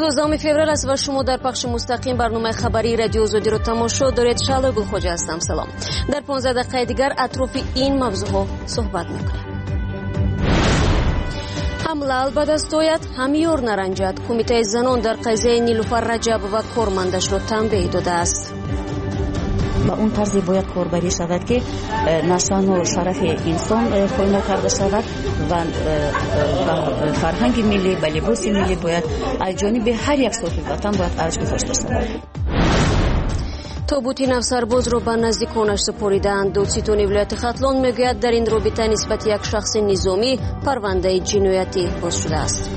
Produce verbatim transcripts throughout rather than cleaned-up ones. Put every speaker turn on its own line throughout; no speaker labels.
دوازدهم فوریه است و شما در پخش مستقیم برنامه خبری رادیو آزادی رو تماشا دارید. شعله گلخوجه هستم. سلام. در پانزده دقیقه دیگر اطراف این موضوعها صحبت میکنیم. حمله به دست آید همیار نرنجد. کمیته زنان در قضیه نیلوفر رجب و کارمندش را تنبیه داده است.
با اون طرزی باید کاربری شود که نشان و شرف انسان پایمال کرده شود و فرهنگ ملی و لباس ملی باید از جانب هر یک صاحب وطن باید ارج گذاشته شود.
تابوت نو سرباز را به نزدیکانش سپاریدند. دادستان ولایت ختلان میگوید در این رابطه نسبت یک شخص نظامی پرونده جنایتی باز شده است.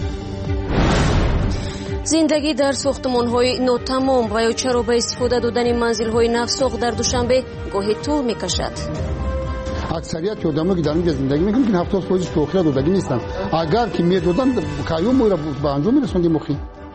زندگی در ساختمان‌های ناتمام و یا چرا به استفاده دادن منزل‌های نوساخت در دوشنبه گاهی طول می‌کشد.
اکثریت آدمایی که در اینجا زندگی می‌کنند که هفتاد درصد شوخی دادگی نیستند. اگر که می‌دادن کایوم را به انجام می‌رسوندیم مخی.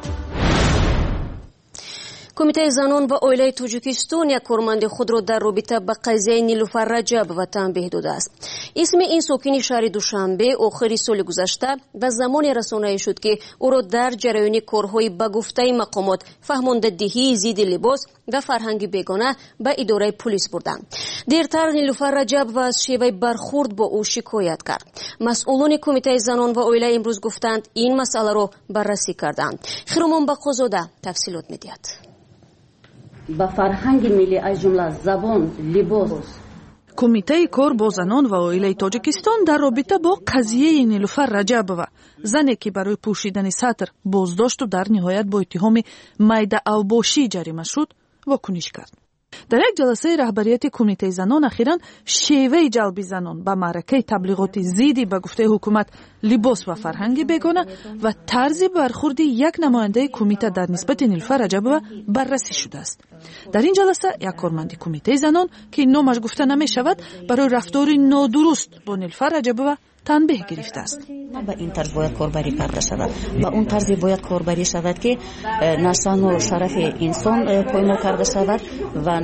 کمیته زنان و عائله تاجیکستان یک کارمند خود را در رابطه با قضیه نیلوفر رجب و تنبیه داده است. اسم این ساکن شهر دوشنبه آخر سال گذشته و زمانی رسانه‌ای شد که او را در جریان کارهای به گفته مقامات فهماندهی ضد لباس و فرهنگ بیگانه به اداره پلیس بردند. دیرتر نیلوفر رجب و از شیوه برخورد با او شکایت کرد. مسئولان کمیته زنان و عائله امروز گفتند این مسئله را بررسی کردند. خیرمان بقازاده تفصیلات می‌دهد.
با فرهنگ ملی از جمله زبان، لباس.
کمیته کار با زنان و عائله تاجیکستان در رابطه با قضیه نیلوفر رجب و زنی که برای پوشیدن سطر بازداشت و در نهایت با اتهام میده اوباشی جریمه شد واکنش کرد. در یک جلسه رهبریت کمیته زنان اخیراً شیوه جلب زنان به معرکه تبلیغات ضد به گفته حکومت لباس و فرهنگ بیگانه و طرز برخورد یک نماینده کمیته در نسبت نیلوفر رجب بررسی شده است. در این جلسه یک کارمند کمیته زنان که نامش گفته نمی شود برای رفتار نادرست با نیلوفر رجب تنبیه گرفته است.
با این طرز باید کاربری کرده شود. با اون طرز باید کاربری شود که نشان و شرف انسان پایمال کرده شود و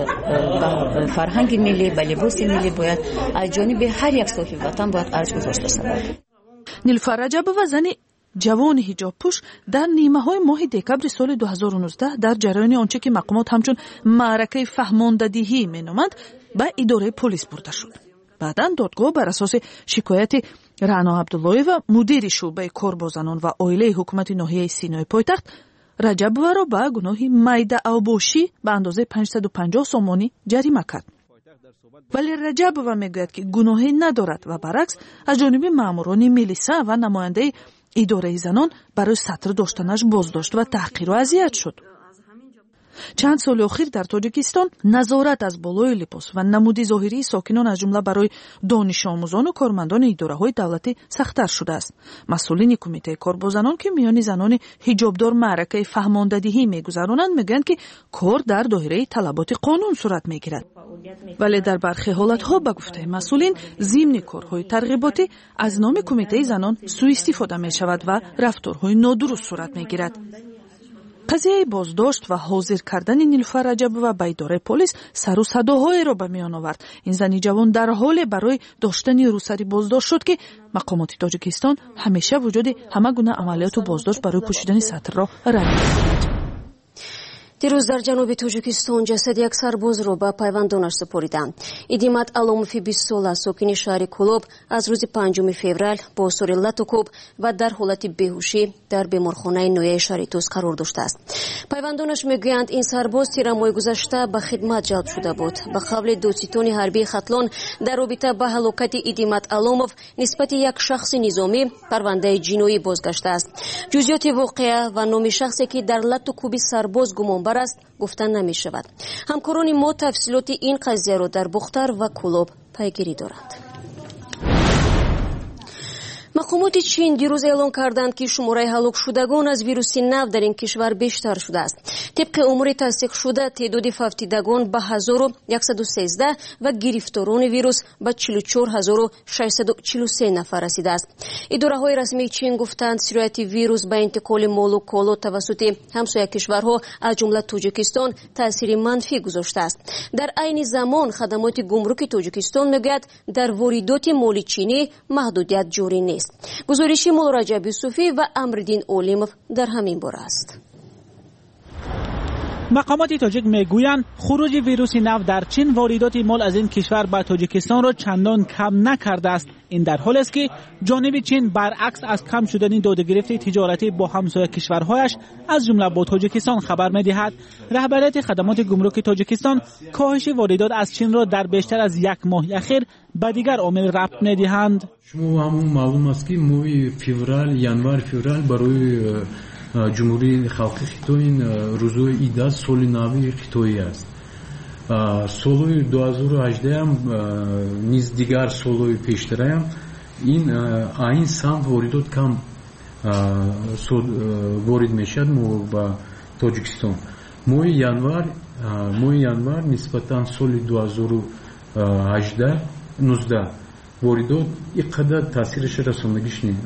فرهنگ ملی و لباس ملی باید از جانب هر یک صاحب وطن باید ارج گذاشته شود.
نیلوفر رجب و زن جوان حجاب پوش در نیمه های ماه دکبر سال دو هزار و نوزده در جریان آنچه که مقامات همچون معرکه فهماندهی مینامند به اداره پلیس برده شد. بعداً دادگاه بر اساس شکایت رعنا عبداللهی و مدیر شعبه کار با زنان و عائله حکومت ناحیه سینای پایتخت رجب را به گناه میده اوباشی به اندازه پانصد و پنجاه سومانی جریمه کرد. ولی رجب و میگوید که گناهی ندارد و برعکس از جانب ماموران میلیسا و نماینده اداره زنان برای سطر داشتنش بازداشت و تحقیر و اذیت شد. چند سال اخیر در تاجیکستان نظارت از بالای لباس و نمود ظاهری ساکنان از جمله برای دانش آموزان و کارمندان اداره‌های دولتی سخت‌تر شده است. مسئولین کمیته کار با زنان که میان زنان حجابدار معرکه فهماندهی میگذرانند میگویند که کار در دایره طلبات قانون صورت میگیرد. ولی در برخی حالت‌ها به گفته مسئولین ضمن کارهای ترغیباتی از نام کمیته زنان سوء استفاده می‌شود و رفتارهای نادرست صورت میگیرد. قضیه بازداشت و حاضر کردن نیلوفر رجب و به اداره پلیس سر و صداهای را به میان آورد. این زنی جوان در حال برای داشتن روسری بازداشت شد که مقامات تاجیکستان همیشه وجود همه گونه عملیات و بازداشت برای پوشیدن سطر را رد می‌کنند.
دیروز در جنوب تاجیکستان جسد یک سرباز را به پیوندانش سپاریدند. ادیمت علاموفی بیست ساله ساکن شهر کولوب از روز پنجم فوریه با آثار لط و کوب و در حالت بیهوشی در بیمارخانه نویه شهر توس قرار داشته است. پیوندانش میگویند این سرباز تیر ماه گذشته به خدمت جلب شده بود. به قول دادستان حربی ختلان در رابطه با هلاکت ادیمت علاموف نسبت یک شخص نظامی پرونده جنایی بازگشته است. جزئیات واقعه و نام شخصی که در لط و کوب سرباز گمان است گفتن نمی شود. همکاران ما تفصیلات این قضیه را در بختر و کولوب پیگیری دارند. مقامات چین دیروز اعلام کردند که شماره هلاک شدگان از ویروس نو در این کشور بیشتر شده است. طبق امور تصدیق شده تعداد فوتیدگان به هزار و صد و سیزده و گرفتاران ویروس به چهل و چهار هزار و ششصد و چهل و سه نفر رسیده است. اداره های رسمی چین گفتند سرعت ویروس به انتقال مال و کالا توسط همسایه کشورها از جمله تاجیکستان تاثیر منفی گذاشته است. در عین زمان خدمات گمرک تاجیکستان میگوید در واردات مال چینی محدودیت جاری نیست. است. گزارشی مولا رجب یوسفی و امردین اولیموف در همین باره است.
مقامات تاجیک میگویند خروج ویروس نو در چین واردات مال از این کشور به تاجیکستان را چندان کم نکرده است. این در حالی است که جانب چین برعکس از کم شدن دادگرفت تجارتی با همسایه کشورهایش از جمله با تاجیکستان خبر می‌دهد. رهبریت خدمات گمرک تاجیکستان کاهش واردات از چین را در بیشتر از یک ماه اخیر به دیگر عامل ربط می‌دهند.
شما همون معلوم است که ماه فوریه январ فوریه برای جمهوری خلقی خیتوی این روزوی ایده سال نوی خیتویی است. سالوی دو هزار و هجده هم نیز دیگر سالوی پیشتره هم این این سمت واردات کم وارد میشد با تاجیکستان. ماه январ ماه январ نسبتا سال دو هزار و هجده نوزده واردات اینقدر تاثیرش رساندگیش نیست.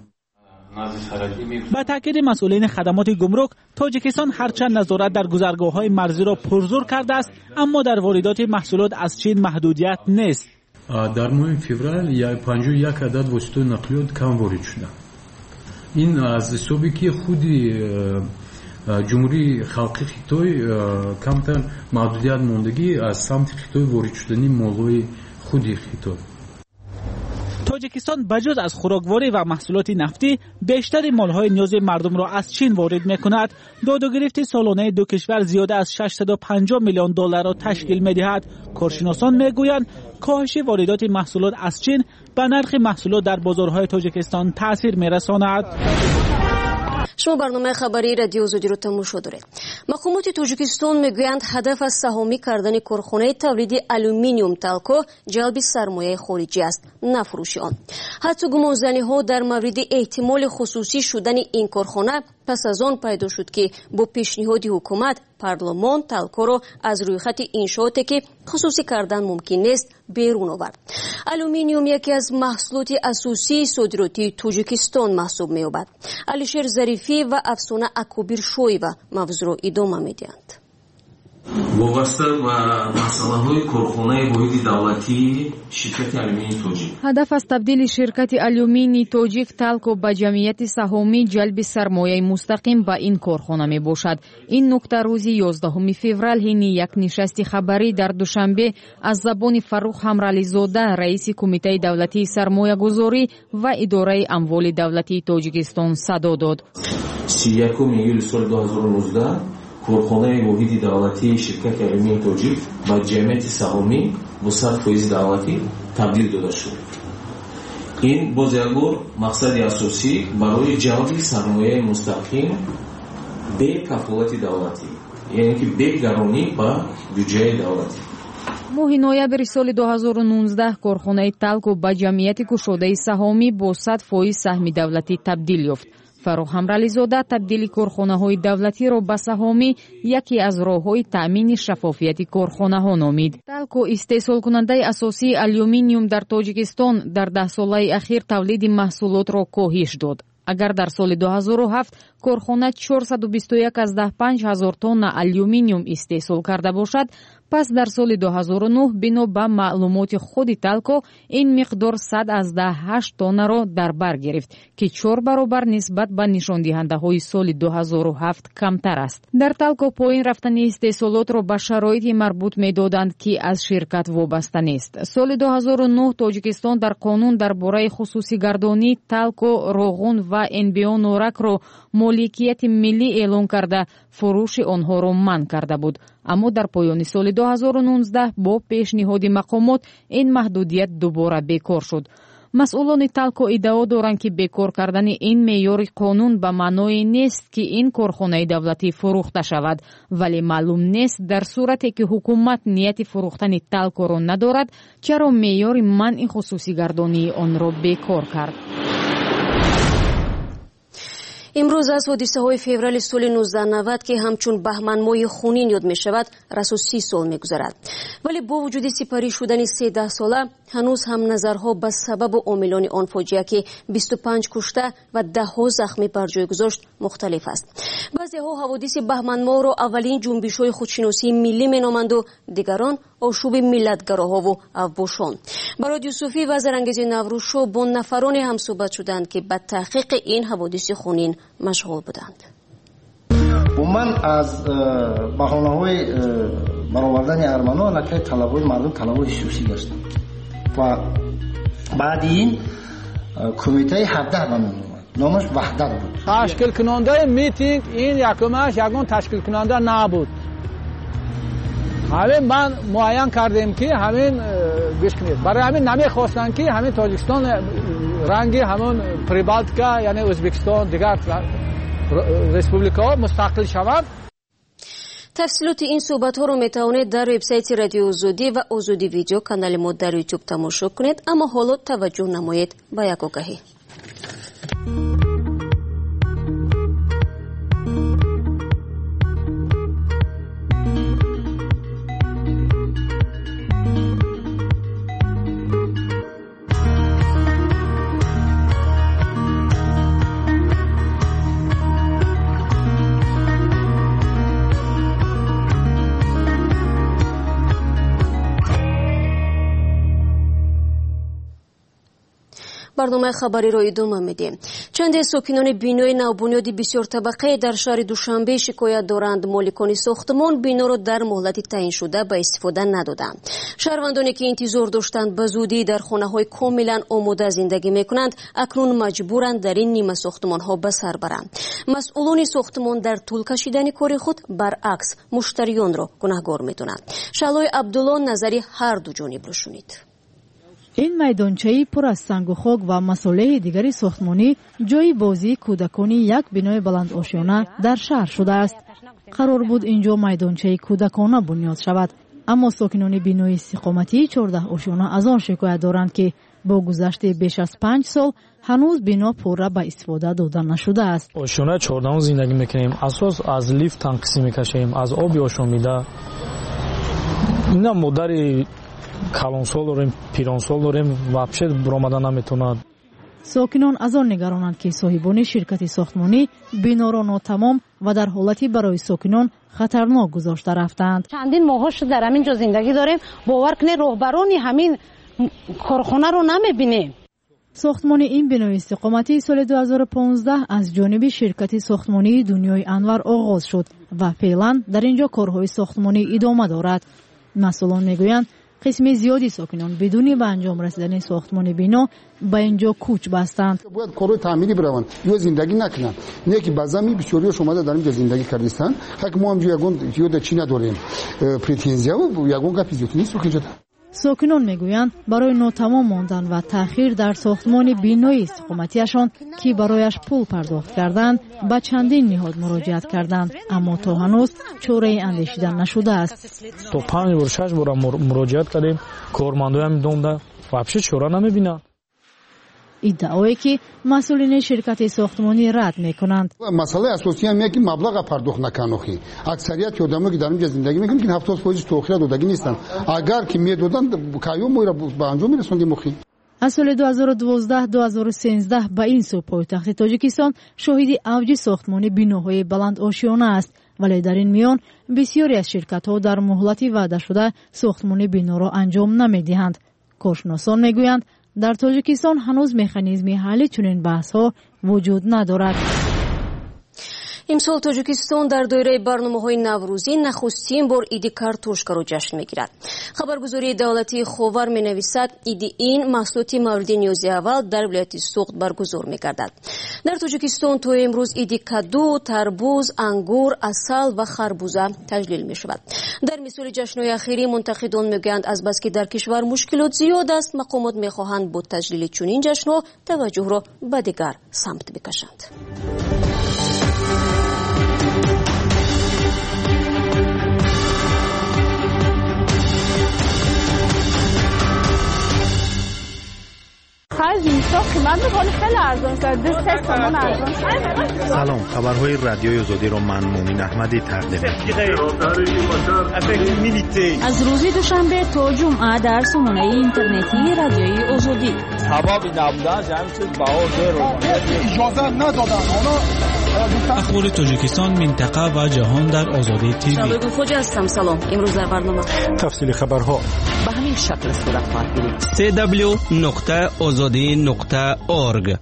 با تاکید مسئولین خدمات گمرک، تاجیکستان هرچند نظارت در گذرگاه‌های مرزی را پرزور کرده است، اما در واردات محصولات از چین محدودیت نیست.
در ماه فوریه پنجاه و یک عدد واسطه نقلیات کم وارد شده. این از حسابی که خودی جمهوری خلقی خیتوی کمتر محدودیت موندگی از سمت خیتوی وارد شدنی مال‌های خودی خیتوی.
تاجیکستان بجز از خوراکواری و محصولات نفتی بیشتر مالهای نیاز مردم را از چین وارد می‌کند. داد و گرفت سالانه دو کشور زیاده از ششصد و پنجاه میلیون دلار را تشکیل می‌دهد. کارشناسان می‌گویند کاهش واردات محصولات از چین به نرخ محصولات در بازارهای تاجیکستان تأثیر می‌رساند.
شما برنامه خبری رادیو آزادی رو تماشا دارید. مقامات تاجیکستان میگویند هدف از سهامی کردن کارخانه تولید آلومینیوم تالکو جلب سرمایه خارجی است، نه فروش آن. حتی گمانزنی‌ها در مورد احتمال خصوصی شدن این کارخانه پس از آن پیدا شد که با پیشنهاد حکومت پارلمان تالکو را از روی خط انشاءاتی که خصوصی کردن ممکن نیست بیرون آورد. آلومینیوم یکی از محصولات اساسی صادراتی تاجیکستان محسوب می‌یابد. علیشیر ظریفی و افسانه اکوبیر شویوا موضوع را ادامه می‌دهند.
وابسته و مسئله‌های کارخانه واحد دولتی شرکت آلومینی تاجیک.
هدف از تبدیل شرکت آلومینی تاجیک تالکو به جمعیت سهامی جلب سرمایه مستقیم به این کارخانه می باشد. این نکته روز یازدهم فوریه حین یک نشست خبری در دوشنبه از زبان فروخ همرالیزاده رئیس کمیته دولتی سرمایه گذاری و اداره اموال دولتی تاجیکستان صدا داد.
سی یکم ایول سال دو هزار و نوزده کارخانه واحد دولتی شرکت آلومینی تاجیک با جمعیت سهامی با صد فیصد دولتی تبدیل داده شد. این باز یک بار مقصد اساسی برای جلب سرمایه مستقیم به کفالت دولتی، یعنی که به گرانی با بودجه دولتی.
ماه نوامبر سال دو هزار و نوزده کارخانه تالکو با جمعیت گشوده سهامی با صد فیصد سهم دولتی تبدیل یافت. فروخ همرالیزاده تبدیل کارخانه‌های دولتی را به سهامی یکی از راه‌های تأمین شفافیت کارخانه‌ها نامید. تالکو استحصال کننده اساسی آلومینیوم در تاجیکستان در ده ساله اخیر تولید محصولات را کاهش داد. اگر در سال دو هزار و هفت کارخانه چهارصد و بیست و یک از ده پنج هزار تن آلومینیوم استحصال کرده باشد، پس در سال دو هزار و نه بنا به معلومات خود تالکو این مقدار صد از ده هشت تن را در بر گرفت که چهار برابر نسبت به نشان دهنده های سال دو هزار و هفت کمتر است. در تالکو پایین رفتن استحصالات را به شرایط مربوط می دادند که از شرکت وابسته نیست. سال دو هزار و نه تاجیکستان در قانون درباره خصوصی گردانی تالکو، روغن و انبیو نورک را مالکیت ملی اعلام کرده فروش آنها را منع کرده بود. اما در پایان سال دو هزار و نوزده با پیشنهاد مقامات این محدودیت دوباره بیکار شد. مسئولان تالکو ادعا دارند که بیکار کردن این معیار قانون به معنای نیست که این کارخانه دولتی فروخته شود، ولی معلوم نیست در صورتی که حکومت نیت فروختن تالکو را ندارد چرا معیار منع خصوصی گردانی آن را بیکار کرد.
امروز از حادثه های فوریه سال نوزده نود که همچون بهمن ماه خونین یاد می شود رسو سی سال می گذرد. ولی با وجود سپری شدن سیزده ساله هنوز هم نظرها به سبب و عاملان آن فاجعه که بیست و پنج کشته و ده ها زخمی بر جای گذاشت مختلف است. بعضی ها حوادث بهمن ماه را اولین جنبش های خودشناسی ملی می نامند و دیگران ошуби миллатгароҳо ву авбошон. барод юсуфӣ ва зарангези наврӯзшо бо нафароне ҳамсӯҳбат шуданд ки ба таҳқиқи ин ҳаводиси хунин машғул буданд.
умуман аз баҳонаҳои баровардани арманҳо аллакай талабҳои мардум талабҳои хусусӣ гаштанд ва баъди ин кумитаи ҳабдаҳ ба ном омад. номаш ваҳдат буд.
ташкилкунандаи митинг ин якумаш ягон ташкилкунанда набуд. ҳамин ман муайян кардем ки ҳамин гӯш кунед барои ҳамин намехостанд ки ҳамин тоҷикистон ранги ҳамон прибалтика яъне ӯзбекистон дигар республикаҳо мустақил шаванд.
тафсилоти ин суҳбатҳоро метавонед дар вебсайти радиои озодӣ ва озодӣ видео канали мо дар ютуб тамошо кунед. аммо ҳоло таваҷҷӯҳ намоед ба як огаҳӣ. барномаи хабариро идома медиҳем. чанде сокинони бинои навбунёди бисёртабақаи дар шаҳри душанбе шикоят доранд моликони сохтмон биноро дар муҳлати таъиншуда ба истифода надоданд. шаҳрвандоне ки интизор доштанд ба зудӣ дар хонаҳои комилан омода зиндагӣ мекунанд акнун маҷбуранд дар ин нима сохтмонҳо ба сар баранд. масъулони сохтмон дар тӯл кашидани кори худ баръакс муштариёнро гунаҳгор медонанд. шаълои абдулло назари ҳар ду ҷонибро шунид.
ин майдончаи пур аз сангу хок ва масолеҳи дигари сохтмонӣ ҷойи бозии кӯдакони як бинои баландошёна дар шаҳр шудааст. қарор буд ин ҷо майдончаи кӯдакона бунёд шавад, аммо сокинони бинои истиқоматии чордаҳ ошёна аз он шикоят доранд ки бо гузашти беш аз панҷ сол ҳанӯз бино пурра ба истифода дода нашудааст.
ошёнаи чордаҳум зиндагӣ мекунем, асос аз лифт танқисӣ мекашем, аз оби ошомида. ина модари калонсол дорем, пиронсол дорем, вообще буромада наметавонад.
сокинон аз он нигаронанд ки соҳибони ширкати сохтмонӣ биноро нотамом ва дар ҳолати барои сокинон хатарнок гузошта рафтаанд.
чандин моҳҳо шуд дар ҳамин ҷо зиндагӣ дорем, бовар кунед роҳбарони ҳамин корхонаро намебинем.
сохтмони ин бинои истиқоматии соли ду ҳазору понздаҳ аз ҷониби ширкати сохтмонии Дунёи Анвар оғоз шуд ва феълан дар ин ҷо корҳои сохтмонӣ идома дорад. масъулон мегӯянд қисми зиёди сокинон бидуни ба анҷом расидани сохтмони бино ба ин ҷо кӯч бастанд.
бояд корҳои таъмирӣ бираванд ё зиндагӣ накунанд, не ки ба замми бисёриёш омада дар ин ҷо зиндагӣ кардистанд. ҳак мо ҳамҷо ягон ёда чӣ надорем претензия ягон гапи зиёдӣ нест.
сокинон мегӯянд барои нотамом мондан ва таъхир дар сохтмони бинои истиқоматиашон ки барояш пул пардохт карданд ба чандин ниҳод муроҷиат карданд, аммо то ҳанӯз чораи андешида нашудааст.
то панҷ бор шаш бора муроҷиат кардем, кормандоям донда вообще чора намебинанд.
иддаое ки масъулини ширкати сохтмонӣ рад мекунанд.
масъалаи асосии ҳам ки маблаға пардохт накунанд. охи аксарияти одамое ки дар ин ҷо зиндагӣ мекунанд ки ҳафтод фоиз то охира додагӣ нестанд. агар ки медоданд кайём моро ба анҷом мерасондем. охи
аз соли ду ҳазору дувоздаҳ ду ҳазору сенздаҳ ба ин сӯ пойтахти тоҷикистон шоҳиди авҷи сохтмони биноҳои баландошёна аст, вале дар ин миён бисёре аз ширкатҳо дар муҳлати ваъдашуда сохтмони биноро анҷом намедиҳанд. коршиносон мегӯянд дар тоҷикистон ҳанӯз механизми ҳалли чунин баҳсҳо вуҷуд надорад.
имсол тоҷикистон дар доираи барномаҳои наврӯзӣ нахустин бор иди картошкаро ҷашн мегирад. хабаргузории давлатии ховар менависад, иди ин маҳсулоти мавриди ниёзи аввал дар вилояти Суғд баргузор мегардад. дар тоҷикистон то имрӯз иди каду, тарбуз, ангур, асал ва харбуза таҷлил мешавад. дар мисоли ҷашнҳои ахирӣ мунтақидон мегӯянд азбаски дар кишвар мушкилот зиёд аст, мақомот мехоҳанд бо таҷлили чунин ҷашнҳо таваҷҷӯҳро ба дигар самт бикашанд.
سلام، خبرهای رادیوی آزادی رو من مومین احمدی تقدیم می‌کنم.
از روز دوشنبه تا جمعه در سامانه اینترنتی رادیوی آزادی.
سبب نبودن جمع شد با او زیر
اجازه ندادن. حالا
اخبار تاجیکستان، منطقه و جهان در آزادی تیوی.
شبگون خوجا هستم. سلام. امروز در برنامه
تفصیل خبرها
به همین شکل صورت خواهد گرفت.
سی دبلیو نقطه آزادی نقطه اورگ.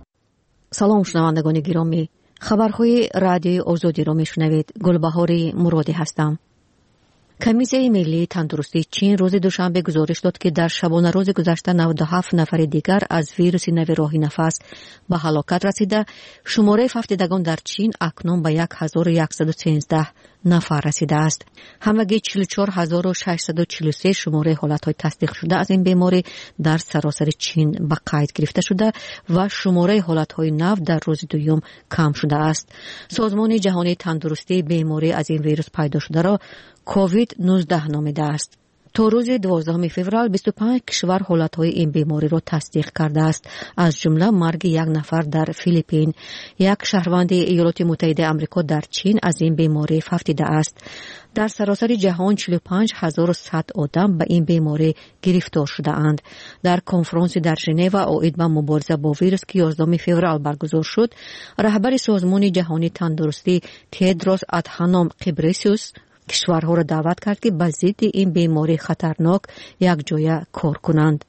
سلام شنوندگان گرامی، خبرهای رادیوی آزادی را میشنوید. گلبهار مرادی هستم. کمیسیون ملی تندرستی چین روز دوشنبه گزارش داد که در شبانه روز گذشته نود و هفت نفر دیگر از ویروس نو راه نفس به هلاکت رسیده. شماره ففتیدگان در چین اکنون به صد و صد و سیزده نفر رسیده است. همگی چهل و چهار هزار و ششصد و چهل و سه شماره حالت‌های تصدیق شده از این بیماری در سراسر چین به قید گرفته شده و شماره حالت‌های نو در روز دوم کم شده است. سازمان جهانی تندرستی بیماری از این ویروس پیدا شده را کووید نوزده نامیده است. تا روز دوازدهم فوریه بیست و پنج کشور حالتهای این بیماری را تصدیق کرده است، از جمله مرگ یک نفر در فیلیپین. یک شهروند ایالات متحده آمریکا در چین از این بیماری ففتیده است. در سراسر جهان چهل و پنج هزار و صد آدم به این بیماری گرفتار شده اند. در کنفرانس در ژنو اوید به مبارزه با ویروس که یازدهم فوریه برگزار شد، رهبر سازمان جهانی تندرستی تدروس ادهانوم غبرئیسوس کشورها را دعوت کرد که به ضد این بیماری خطرناک یک جای کار کنند.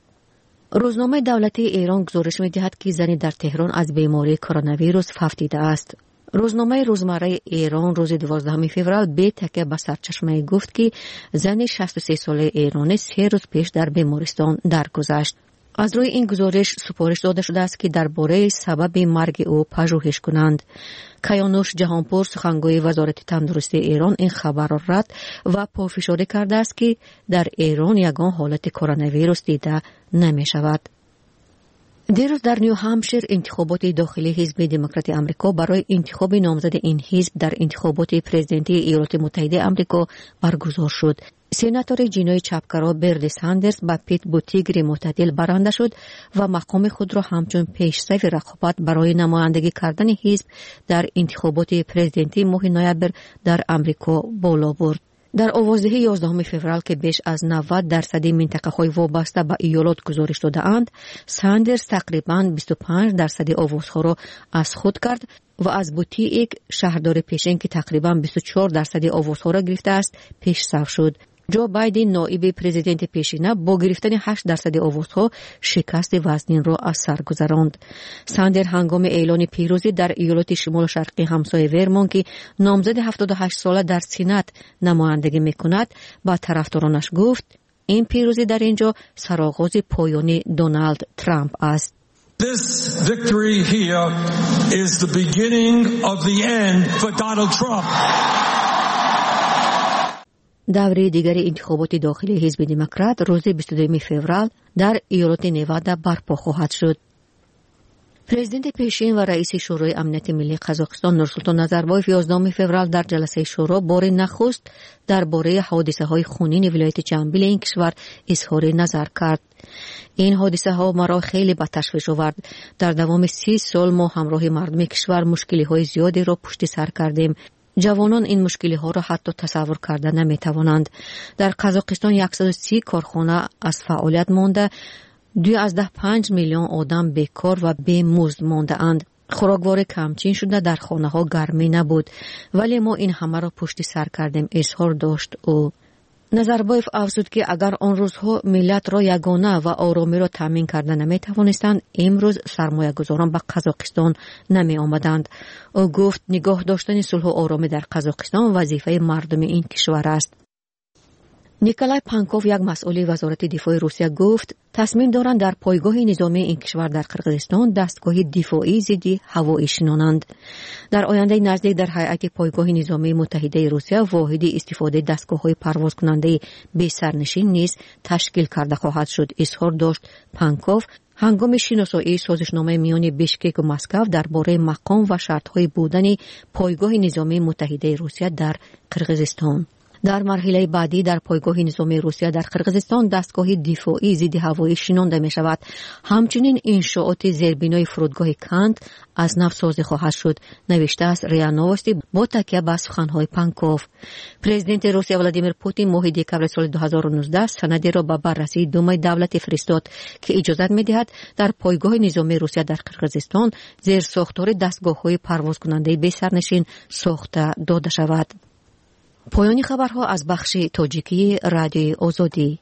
روزنامه دولتی ایران گزارش می‌دهد که زنی در تهران از بیماری کرونا ویروس ففتیده است. روزنامه روزمره ایران روز دوازدهم فوریه به تکیه به سرچشمه گفت که زن شصت و سه ساله ایرانی سه روز پیش در بیمارستان درگذشت. از روی این گزارش سفارش داده شده است که درباره سبب مرگ او پژوهش کنند. کیانوش جهانپور سخنگوی وزارت تندرستی ایران این خبر را رد و پافشاری کرده است که در ایران یگان حالت کرونا ویروس دیده نمی شود. دیروز در نیو همشیر انتخابات داخلی حزب دموکرات آمریکا برای انتخاب نامزد این حزب در انتخابات پرزیدنتی ایالات متحده آمریکا برگزار شد. سناتور جینوی چپگرا برنی ساندرز با پیت بوتیگر معتدل برنده شد و مقام خود را همچون پیش‌روی رقابت برای نمایندگی کردن حزب در انتخابات پرزیدنتی ماه نوامبر در آمریکا بالا برد. در آوازدهی یازدهم فوریه که بیش از نود درصد منطقه‌های وابسته به ایالات گزارش داده‌اند، ساندرز تقریباً بیست و پنج درصد آوازها را از خود کرد و از بوتیگ شهردار پیشین که تقریباً بیست و چهار درصد آوازها را گرفته است پیش‌رو شد. جو بایدن نایب پرزیدنت پیشینه با گرفتن هشت درصد آوازها شکست وزنین را از سر گذراند. ساندر هنگام اعلان پیروزی در ایالات شمال شرقی همسایه ورمون که نامزد هفتاد و هشت ساله در سنا نمایندگی میکند با طرفدارانش گفت این پیروزی در اینجا سرآغاز پایانی دونالد ترامپ است.
This victory here is the beginning of the end for Donald Trump.
دوره دیگر انتخابات داخلی حزب دموکرات روز بیست و دوم فوریه در ایالت نوادا برپا خواهد شد. پرزیدنت پیشین و رئیس شورای امنیت ملی قزاقستان نورسولطان نظربایف یازدهم فوریه در جلسه شورا بار نخست درباره حادثه‌های خونین ولایت جنوبی این کشور اظهار نظر کرد. این حادثه ها مرا خیلی به تشویش آورد. در دوام سی سال ما همراه مردم کشور مشکلی های زیادی را پشت سر کردیم. جوانان این مشکلی ها را حتی تصور کرده نمی توانند. در قزاقستان صد و سی کارخانه از فعالیت مانده، دو از ده پنج میلیون آدم بیکار و بی مزد مانده اند. خوراکوار کمچین شده، در خانه ها گرمی نبود، ولی ما این همه را پشت سر کردیم، اظهار داشت او. نظربایف افزود که اگر آن روزها ملت را یگانه و آرامی را تامین کرده نمی توانستند، امروز سرمایه گذاران به قزاقستان نمی آمدند. او گفت نگاه داشتن صلح و آرامی در قزاقستان وظیفه مردم این کشور است. نیکولای پانکوف یک مسئول وزارت دفاع روسیه گفت تصمیم دارند در پایگاه نظامی این کشور در قرقیزستان دستگاه دفاعی ضد هوایی شنانند. در آینده نزدیک در هیئت پایگاه نظامی متحده روسیه واحد استفاده دستگاه‌های پرواز کننده بی سرنشین نیز تشکیل کرده خواهد شد، اظهار داشت پانکوف هنگام شناسایی سازشنامه میان بیشکک و مسکو درباره مقام و شرط‌های بودن پایگاه نظامی متحده روسیه در قرقیزستان.
در مرحله بعدی در پایگاه نظامی روسیه در قرقیزستان دستگاه دفاعی ضد هوایی شنانده می شود. همچنین انشاءات زیربنای فرودگاه کند از نو سازی خواهد شد، نوشته است ریا نوستی با تکیه به سخنهای پنکوف. پرزیدنت روسیه ولادیمیر پوتین ماه دکبر سال دو هزار و نوزده سندی را به بررسی دومای دولتی فرستاد که اجازت می دهد در پایگاه نظامی روسیه در قرقیزستان زیر ساختار دستگاه‌های پرواز کننده بی سرنشین ساخته داده شود. پایان خبرها از بخش تاجیکی رادیوی آزادی.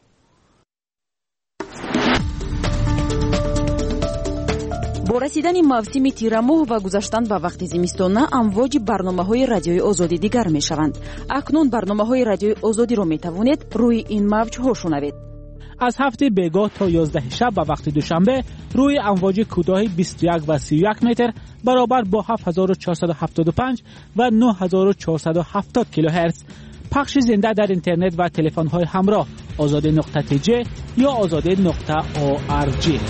با رسیدن موسم تیرماه و گذشتن به وقت زمستانه امواج برنامه‌های رادیوی آزادی دیگر می‌شوند. اکنون برنامه‌های رادیوی آزادی را می‌توانید روی این موج‌ها شنوید.
از هفته بیگاه تا یازده شب و وقت دوشنبه روی امواج کوتاه بیست و یک و سی و یک متر برابر با هفت هزار و چهارصد و هفتاد و پنج و نه هزار و چهارصد و هفتاد کیلوهرتز پخش زنده در اینترنت و تلفن‌های همراه آزاده نقطه تی جی یا آزاده نقطه او آر جی.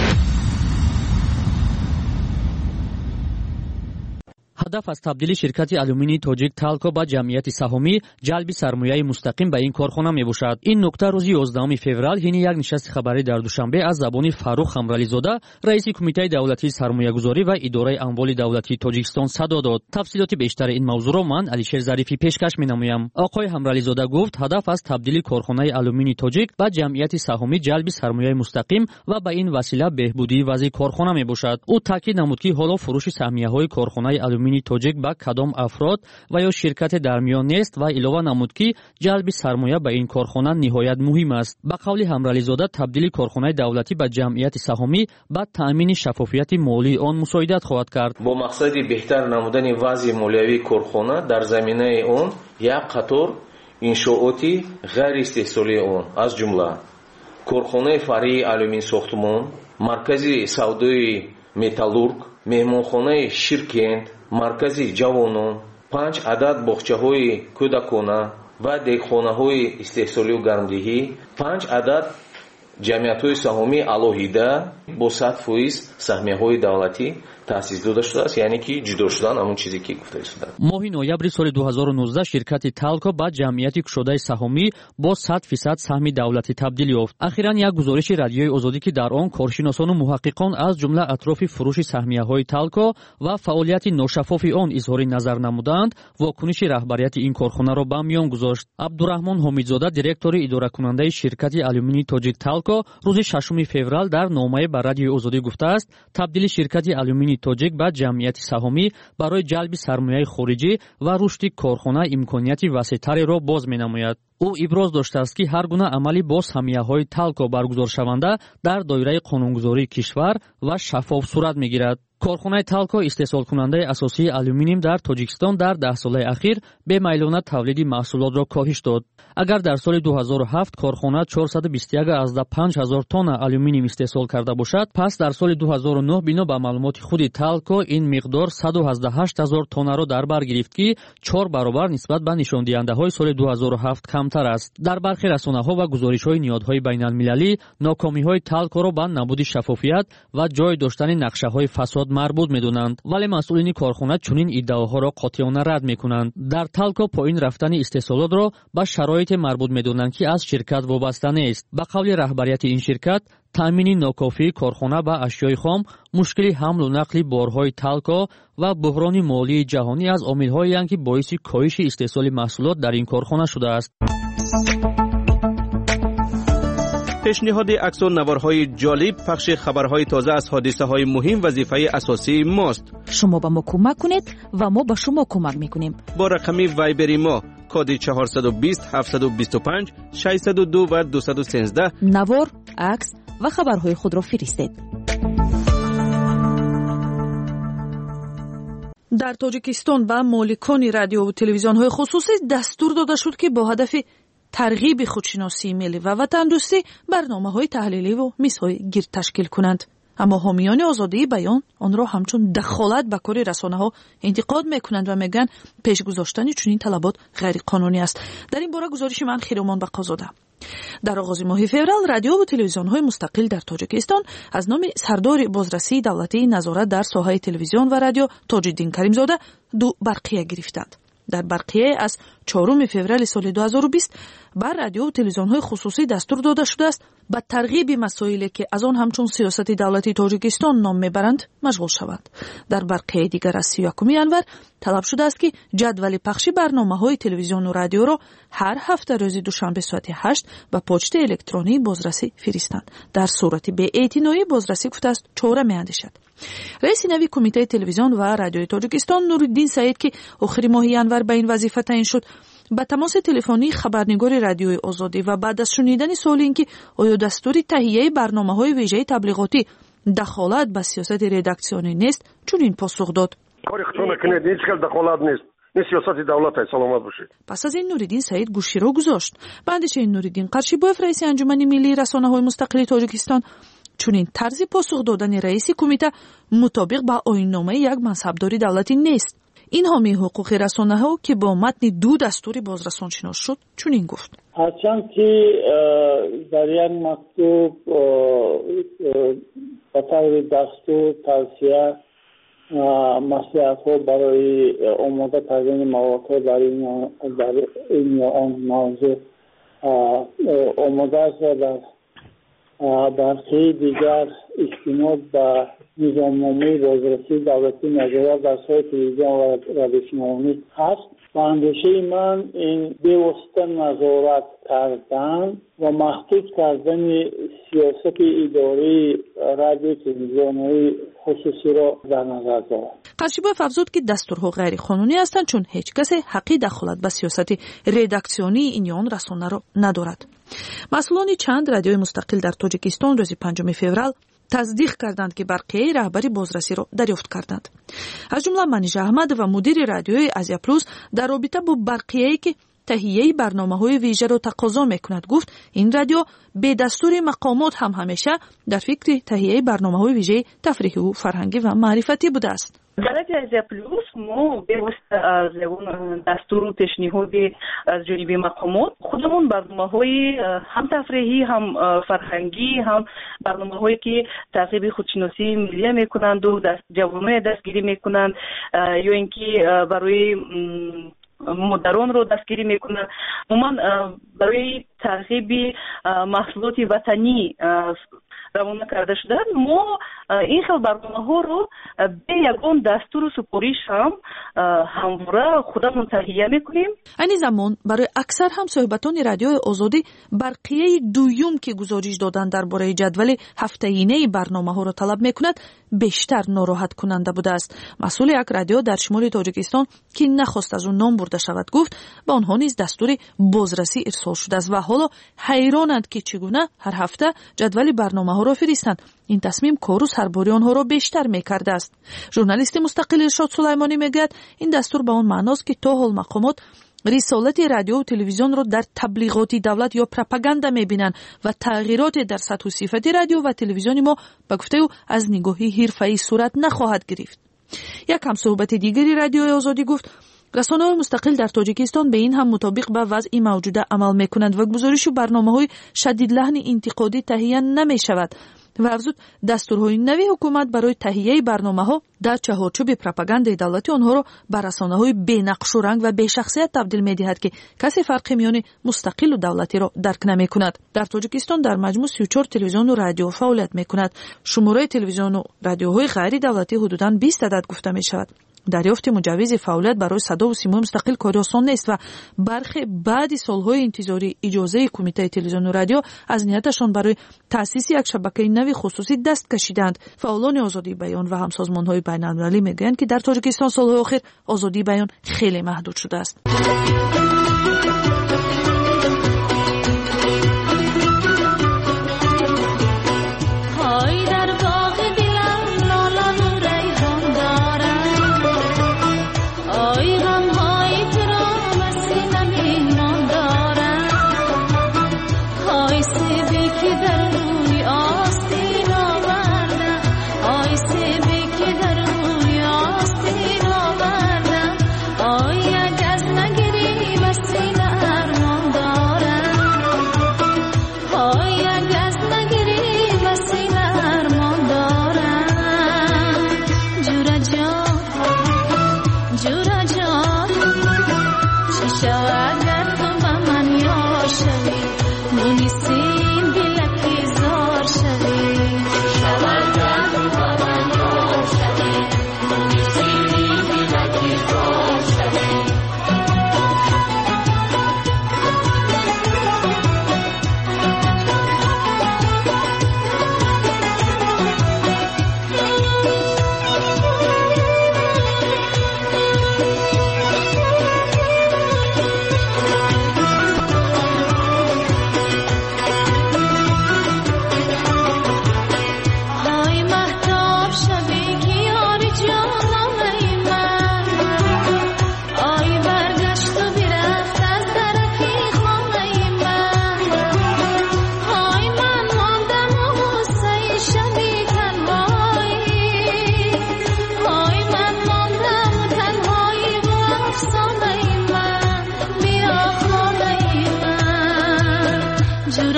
هدف از تبدیل شرکت آلومینی توجیک تالکو به جمعیت سهامی جلب سرمایه مستقیم به این کارخانه میباشد. این نکته روز یازدهم فوریه حین یک نشست خبری در دوشنبه از زبان فاروق خمرلیزاده رئیس کمیته دولتی سرمایه‌گذاری و اداره اموال دولتی تاجیکستان صدا داد. تفصیلات بیشتر این موضوع را من علیشیر ظریفی پیشکش می‌نمایم. آقای خمرلیزاده گفت هدف از تبدیل کارخانه آلومینی توجیک به جمعیت سهامی جلب سرمایه مستقیم و به این وسیله بهبودی وضع کارخانه میباشد. او تاکید نمود که حالا فروش سهمیه‌های کارخانه آلومینی توجیک با کدام افراد و یا شرکت در میان نیست و علاوه نمود که جلب سرمایه به این کارخانه نهایت مهم است. به قول خمرلیزاده تبدیل کارخانه دولتی به جمعیت سهامی با تامین شفافیت مالی آن مساعدت خواهد کرد.
با مقصد بهتر نمودن وضع مالیوی کارخانه در زمینه آن یک قطار انشاءاتی غیر استحصالی آن از جمله کارخانه فرعی آلومین ساختمان، مرکز سودای متالورگ، مهمانخانه شیرکند، مرکزی جوانان، پنج عدد باغچه‌های کودکانه و دهخانه‌های استحصالی و گرمدهی، پنج عدد جمعیت‌های سهامی алоҳида با صد فیصد سهمیه‌های دولتی تأسیس داده شده است، یعنی که جدا شدن همون چیزی که گفته شده.
ماه نوامبر سال دو هزار و نوزده شرکت تالکو با جمعیت گشوده سهامی با صد فیصد سهم دولتی تبدیل یافت. اخیراً یک گزارش رادیوی آزادی که در آن کارشناسان و محققان از جمله اطراف فروش سهمیه‌های تالکو و فعالیت ناشفاف آن اظهار نظر نمودند، واکنش رهبریت این کارخانه را به میان گذاشت. عبدالرحمن حمیدزاده دیرکتور اداره کننده شرکت آلومینی توجیک تالکو روز ششم فوریه در نامه به رادیوی آزادی گفته است تبدیل شرکت آلومینی توجیک به جمعیت سهامی برای جلب سرمایه خارجی و رشد کارخانه امکانیت وسیع‌تری را باز می‌نماید. او ابراز داشته است که هر گونه عملی با سهمیه‌های تالکو برگزار شونده در دایره قانونگذاری کشور و شفاف صورت می‌گیرد. کارخانه تالکو استحصال کننده اساسی آلومینیم در تاجیکستان در ده سال اخیر به میلانه تولید محصولات را کاهش داد. اگر در سال دو هزار و هفت کارخانه چهارصد و بیست و یک ازده پنج هزار تن آلومینیم استحصال کرده باشد، پس در سال دو هزار و نه بنا به معلومات خود تالکو این مقدار صد و هجده و هشت هزار تن را در بر گرفت که چهار برابر نسبت به نشان دهنده‌های سال دو هزار و هفت کمتر است. در برخی رسانه‌ها و گزارش‌های نهادهای بین‌المللی ناکامی‌های تالکو را به نبود شفافیت و جای داشتن نقشه‌های فساد مربوط می‌دانند، ولی مسئولین کارخانه چنین ادعاها را قاطعانه رد می‌کنند. در تالکو پایین رفتن استحصالات را به شرایط مربوط می‌دانند که از شرکت وابسته نیست. به قول رهبریت این شرکت تامین ناکافی کارخانه با اشیای خام، مشکل حمل و نقل بارهای تالکو و بحران مالی جهانی از عامل‌هایی اند که باعث کاهش استحصال محصولات در این کارخانه شده است.
پیشنهاد عکس و نوارهای جالب، پخش خبرهای تازه از حادثه‌های مهم وظیفه اساسی ماست.
شما به ما کمک کنید و ما به شما کمک میکنیم.
با رقم وایبری ما کد چهارصد و بیست هفتصد و بیست و پنج ششصد و دو و دویست و سیزده
نوار، عکس و خبرهای خود را فرستید. در تاجیکستان به مالکان رادیو و تلویزیون‌های خصوصی دستور داده شد که با هدف ترغیب خودشناسی ملی و وطن دوستی برنامه‌های تحلیلی و میزهای گرد تشکیل کنند. اما حامیان آزادی بیان آن را همچون دخالت به کار رسانه‌ها انتقاد میکنند و میگن پیش گذاشتن چنین طلبات غیر قانونی است. در این باره گزارش من خیرمان بقازاده. در آغاز ماه فوریه رادیو و تلویزیون‌های مستقل در تاجیکستان از نام سردار بازرسی دولتی نظارت در ساحه تلویزیون و رادیو تاج‌الدین کریمزاده دو برقیه گرفتند. در برقیه از چهارم فوریه سال دو هزار و بیست بر رادیو و تلویزیون‌های خصوصی دستور داده شده است با ترغیب مسائلی که از آن همچون سیاست دولتی تاجیکستان نام میبرند مشغول شوند. در برقه دیگر از سی و یکم ینور طلب شده است که جدول پخش برنامه‌های تلویزیون و رادیو را هر هفته روز دوشنبه ساعت هشت به پست الکترونی بازرسی فرستند. در صورت بی‌اعتنایی بازرسی گفته است چاره می‌اندیشد. رئیس نوی کمیته تلویزیون و رادیوی تاجیکستان نورالدین سعید که آخر ماه ینور به این وظیفه تعیین شد با تماس تلفنی خبرنگار رادیوی آزادی و بعد از شنیدن سوال اینکه آیا دستور تهیه برنامه‌های ویژه تبلیغاتی دخالت به سیاست ردکسیونی نیست چنین پاسخ داد.
کاری خودتون نکنید، هیچ کس دخالت نیست. این سیاست دولت است. سلامت باشید.
پس از این نورالدین سعید گوشی را گذاشت. بعدش این نورالدین قرشیبوف رئیس انجمن ملی رسانه‌های مستقل تاجیکستان چنین طرز پاسخ دادن رئیس کمیته مطابق با آیین‌نامه یک منصبداری دولتی نیست. این حامی حقوق رسانه‌ها که با متن دو دستور بازرسان شناس شد چنین گفت:
هرچند که در یک مکتوب به طور دستور توصیه مصلحت‌ها برای آماده کردن مواقع در این در این آن موضوع آماده است و در برخی دیگر استناد به نظامنامه بازرسی دولتی نظارت در سایت تلویزیون و رادیوشنوانی هست. و اندیشه من این بی‌واسطه نظارت کردن و محدود کردن سیاست اداری رادیو تلویزیون‌های خصوصی را در نظر دارد.
قرشیبوف افزود که دستورها غیر قانونی هستند چون هیچ کس حقی دخالت به سیاست ردکسیونی این یا آن رسانه را ندارد. مسئولان چند رادیوی مستقل در تاجیکستان روز پنجم فوریه تصدیق کردند که برقیه رهبری بازرسی را دریافت کردند. از جمله منیژه احمد و مدیر رادیوی آزیا پلوس در رابطه با برقیه‌ای که تهیه برنامه‌های ویژه را تقاضا می‌کند گفت این رادیو به دستور مقامات هم همیشه در فکر تهیه برنامه‌های ویژه تفریحی و فرهنگی و معرفتی بوده است.
در آزیا پلوس ما به واسطه از اون دستور و پیشنهاد از جانب مقامات خودمون برنامه‌های هم تفریحی هم فرهنگی هم برنامه‌هایی که تعقیب خودشناسی ملی می‌کنند و دست جوامع دستگیری می‌کنند یا اینکه برای مدران رو دستگیری میکنن عموما برای ترغیب محصولات وطنی روانه کرده شده. ما این خیلی برنامه ها رو به یگان دستور و سپارش هم همواره خودمون تهیه میکنیم.
این زمان برای اکثر هم صحبتان رادیو آزادی برقیه دویم که گزارش دادن درباره جدول هفته‌ینه برنامه ها را طلب میکند بیشتر ناراحت کننده بوده است. مسئول یک رادیو در شمال تاجیکستان که نخواست از اون نام برده شود گفت به آنها نیز دستور بازرسی ارسال شده است و حالا حیرانند که چگونه هر هفته جدول برنامه ها را فرستند. این تصمیم کار سرباری آنها را بیشتر میکرده است. ژورنالیست مستقل ارشاد سلیمانی میگوید این دستور به آن معناست که تا حال مقامات رسالت رادیو و تلویزیون را در تبلیغاتی دولت یا پروپاگاندا میبینند و تغییرات در سطح و صفت رادیو و تلویزیون ما به گفته او از نگاهی حرفه‌ای صورت نخواهد گرفت. یک هم صحبت دیگری رادیو آزادی گفت رسانه‌های مستقل در تاجیکستان به این هم مطابق با وضع موجوده عمل میکنند و گزارش و برنامه‌های شدید لحن انتقادی تهیه نمیشود و افزود دستورهای نوی حکومت برای تهیه برنامه‌ها در چهارچوب پروپاگاندای دولتی آنها را به رسانه‌های بی‌نقش و رنگ و بی‌شخصیت تبدیل می‌دهد که کسی فرقی میان مستقل و دولتی را درک نمی‌کند. در تاجیکستان در مجموع سی و چهار تلویزیون و رادیو فعالیت می‌کند. شماره تلویزیون و رادیوهای غیر دولتی حدوداً بیست عدد گفته می‌شود. دریافت مجوز فعالیت برای صدا و سیما مستقل کاری آسان نیست و برخی بعد سالهای انتظاری اجازه کمیته تلویزیون و رادیو از نیتشان برای تأسیس یک شبکه نوی خصوصی دست کشیدند. فعالان آزادی بیان و همسازمان‌های بین‌المللی میگویند که در تاجیکستان سالهای اخیر آزادی بیان خیلی محدود شده است.
آیا جز نگیری بسیار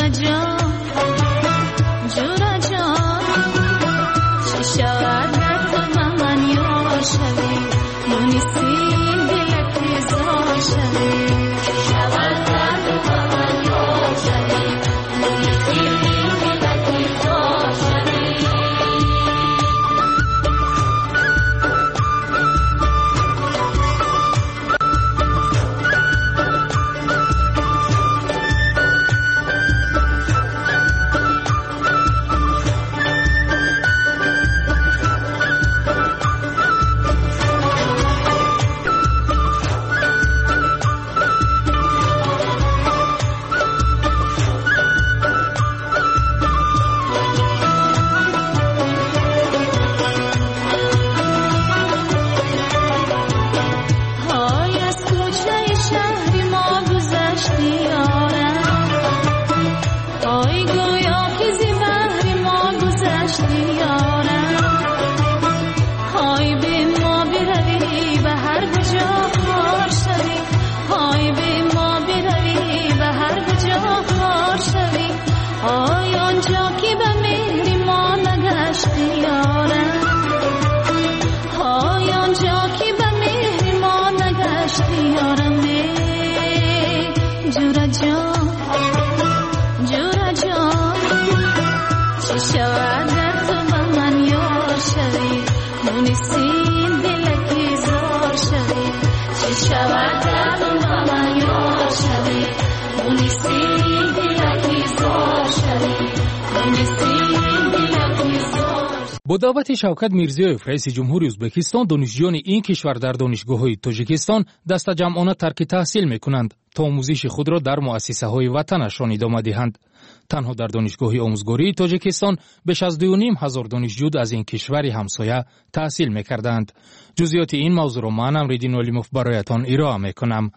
با دعوت شوکت میرزیویف رئیس جمهوری ازبکستان، دانشجویان این کشور در دانشگاه‌های تاجیکستان دست جمعانه ترک تحصیل می‌کنند تا آموزش خود را در مؤسسه‌های وطنشان ادامه دهند. تنها در دانشگاه آموزگاری تاجیکستان بیش از دو و نیم هزار دانشجو از این کشور همسایه تحصیل می‌کردند. جزئیات این موضوع را من امریدین ولیموف برایتان ارائه می‌کنم.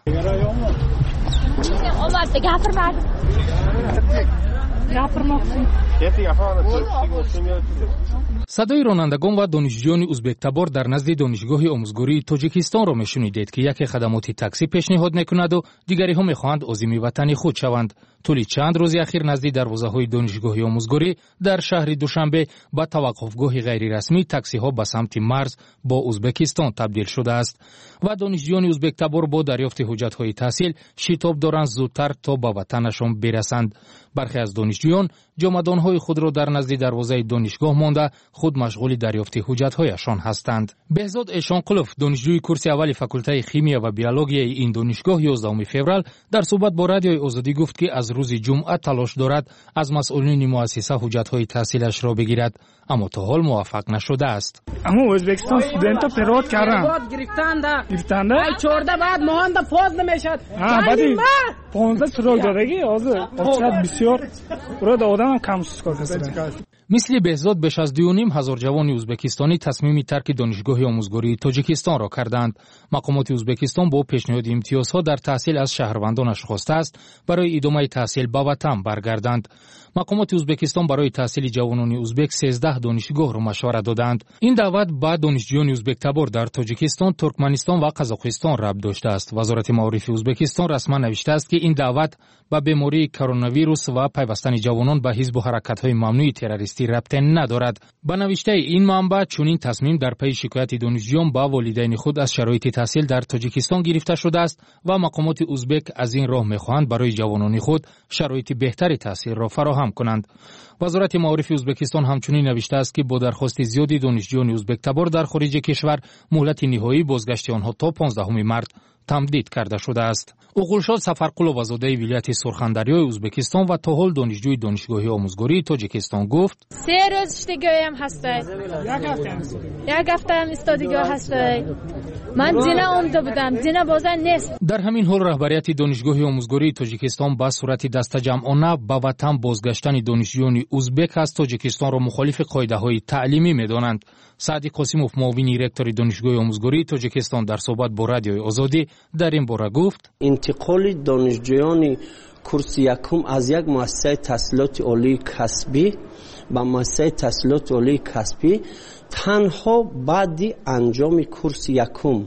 صدای رانندگان و دانشجویان ازبک تبار در نزد دانشگاه آموزگاری تاجیکستان را میشنیدید که یکی خدمات تاکسی پیشنهاد میکند و دیگری ها میخواهند عازم وطنی خود شوند. طول چند روز اخیر نزد دروازه‌های دانشگاه آموزگاری در شهر دوشنبه با توقفگاه غیر رسمی تاکسی ها به سمت مرز با ازبکستان تبدیل شده است و دانشجویان ازبک تبار با دریافت حجت های تحصیل شتاب دارند زودتر تا به وطنشان برسند. برخی از دانشجویان جامدانهای خود را در نزد دروازه دانشگاه مانده خود مشغول دریافت حجت‌هایشان هستند. بهزاد اشانقلوف، دانشجوی کورس اول فاکولته شیمیا و بیولوژی این دانشگاه یازدهم فوریه در صحبت با رادیوی آزادی گفت که از روز جمعه تلاش دارد از مسئولین مؤسسه حجت‌های تحصیلش را بگیرد، اما تا حال موفق نشده است.
اما ازبکستان استودنتا پیروت کردن. پیروت گرفتند. گرفتند. ای چهارده بعد مهند فاز نمیشد. ها بعدی پانزده سراغ دادگی حاضر. چقدر بسیار رو آدم کم کار کردن.
مثل بهزاد بیش از دو و نیم هزار جوان ازبکستانی تصمیم ترک دانشگاه آموزگاری تاجیکستان را کردند. مقامات ازبکستان با پیشنهاد امتیازها در تحصیل از شهروندانش خواسته است برای ادامه تحصیل به وطن برگردند. مقامات ازبکستان برای تحصیل جوانان ازبک سیزده دانشگاه را مشورت دادند. این دعوت با دانشجویان ازبک تبار در تاجیکستان، ترکمنستان و قزاقستان ربط داشته است. وزارت معارف ازبکستان رسما نوشته است که این دعوت با بیماری کرونا ویروس و پیوستن جوانان به حزب و حرکت‌های ممنوع تروریستی ربط ندارد. با نوشته این منبع چنین تصمیم در پی شکایت دانشجویان با والدین خود از شرایط تحصیل در تاجیکستان گرفته شده است و مقامات ازبک از این راه می‌خواهند برای جوانان خود شرایط بهتری تحصیل را فراهم کنند. وزارت معارف ازبکستان همچنین نوشته است که با درخواست زیادی دانشجویان ازبک تبار در خارج کشور مهلت نهایی بازگشت آنها تا پانزدهم مارس تمدید کرده شده است. اوغولشاد سفرقلو وزاده ولایت سرخندریای ازبکستان و تا حال دانشجوی دانشگاه آموزگاری تاجیکستان گفت:
سه روز اشتگاهیم هسته. یک هفته. یک هفته هم استادگاه هسته. من دینا اومده بودم. دینا بازن نیست.
در همین حال رهبریت دانشگاه آموزگاری تاجیکستان با صورت دست جمعانه به وطن بازگشتن دانشجویان ازبک از تاجیکستان را مخالف قاعده‌های تعلیمی می‌دانند. سعدی قاسموف، معاون رکتور دانشگاه آموزگاری تاجیکستان در صحبت با رادیوی آزادی در این باره گفت:
انتقال دانشجویان کورس یکم از یک مؤسسه تحصیلات عالی کسبی به مؤسسه تحصیلات عالی کسبی تنها بعد انجام کورس یکم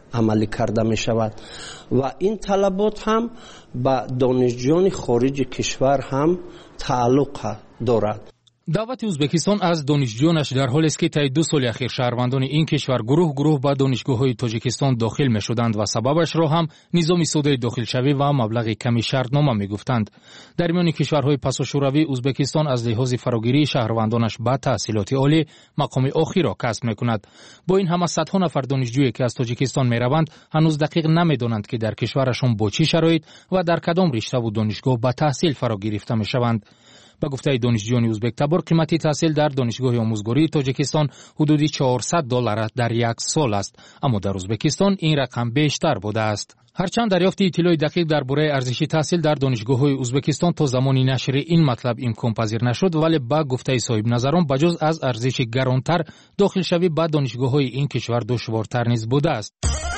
عملی کرده می شود و این طلبات هم با دانشجویان خارج کشور هم تعلق دارد.
دعوت ازبکستان از دانشجویانش در حالی است که طی دو سال اخیر شهروندان این کشور گروه گروه به دانشگاه‌های تاجیکستان داخل می‌شدند و سببش را هم نظام سوده داخلشوی و مبلغ کمی شرطنامه می‌گفتند. در میان کشورهای پساشوروی ازبکستان از لحاظ فراگیری شهروندانش به تحصیلات عالی مقام آخر را کسب می‌کند. با این همه صدها نفر دانشجویی که از تاجیکستان می‌روند هنوز دقیق نمی‌دانند که در کشورشان با چه شرایط و در کدام رشته و دانشگاه به تحصیل فرا گرفته می‌شوند. با گفته دانشجویان ازبک تبار قیمت تحصیل در دانشگاه آموزگاری تاجیکستان حدود چهارصد دلار در یک سال است، اما در ازبکستان این رقم بیشتر بوده است. هرچند دریافت اطلاع دقیق درباره ارزش تحصیل در دانشگاه‌های ازبکستان تا زمانی نشر این مطلب امکان پذیر نشد، ولی با گفته صاحب نظران بجز از ارزش گرانتر داخل شوی به دانشگاه‌های این کشور دشوارتر نیز بوده است.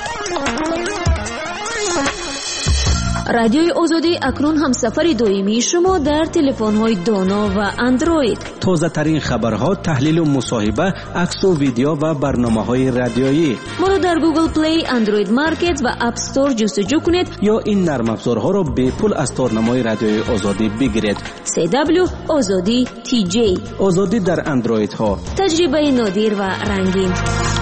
رادیوی آزادی اکنون همسفر دائمی شما در تلفن‌های دانا و اندروید.
تازه ترین خبرها، تحلیل و مصاحبه، عکس و ویدیو و برنامه‌های رادیویی.
ما را در گوگل پلی، اندروید مارکت و اپ استور جستجو کنید
یا این نرم افزارها را به پول از تارنمای رادیوی آزادی بگیرید.
سی دبلیو آزادی تی جی.
آزادی در اندروید ها.
تجربه نادر و رنگین.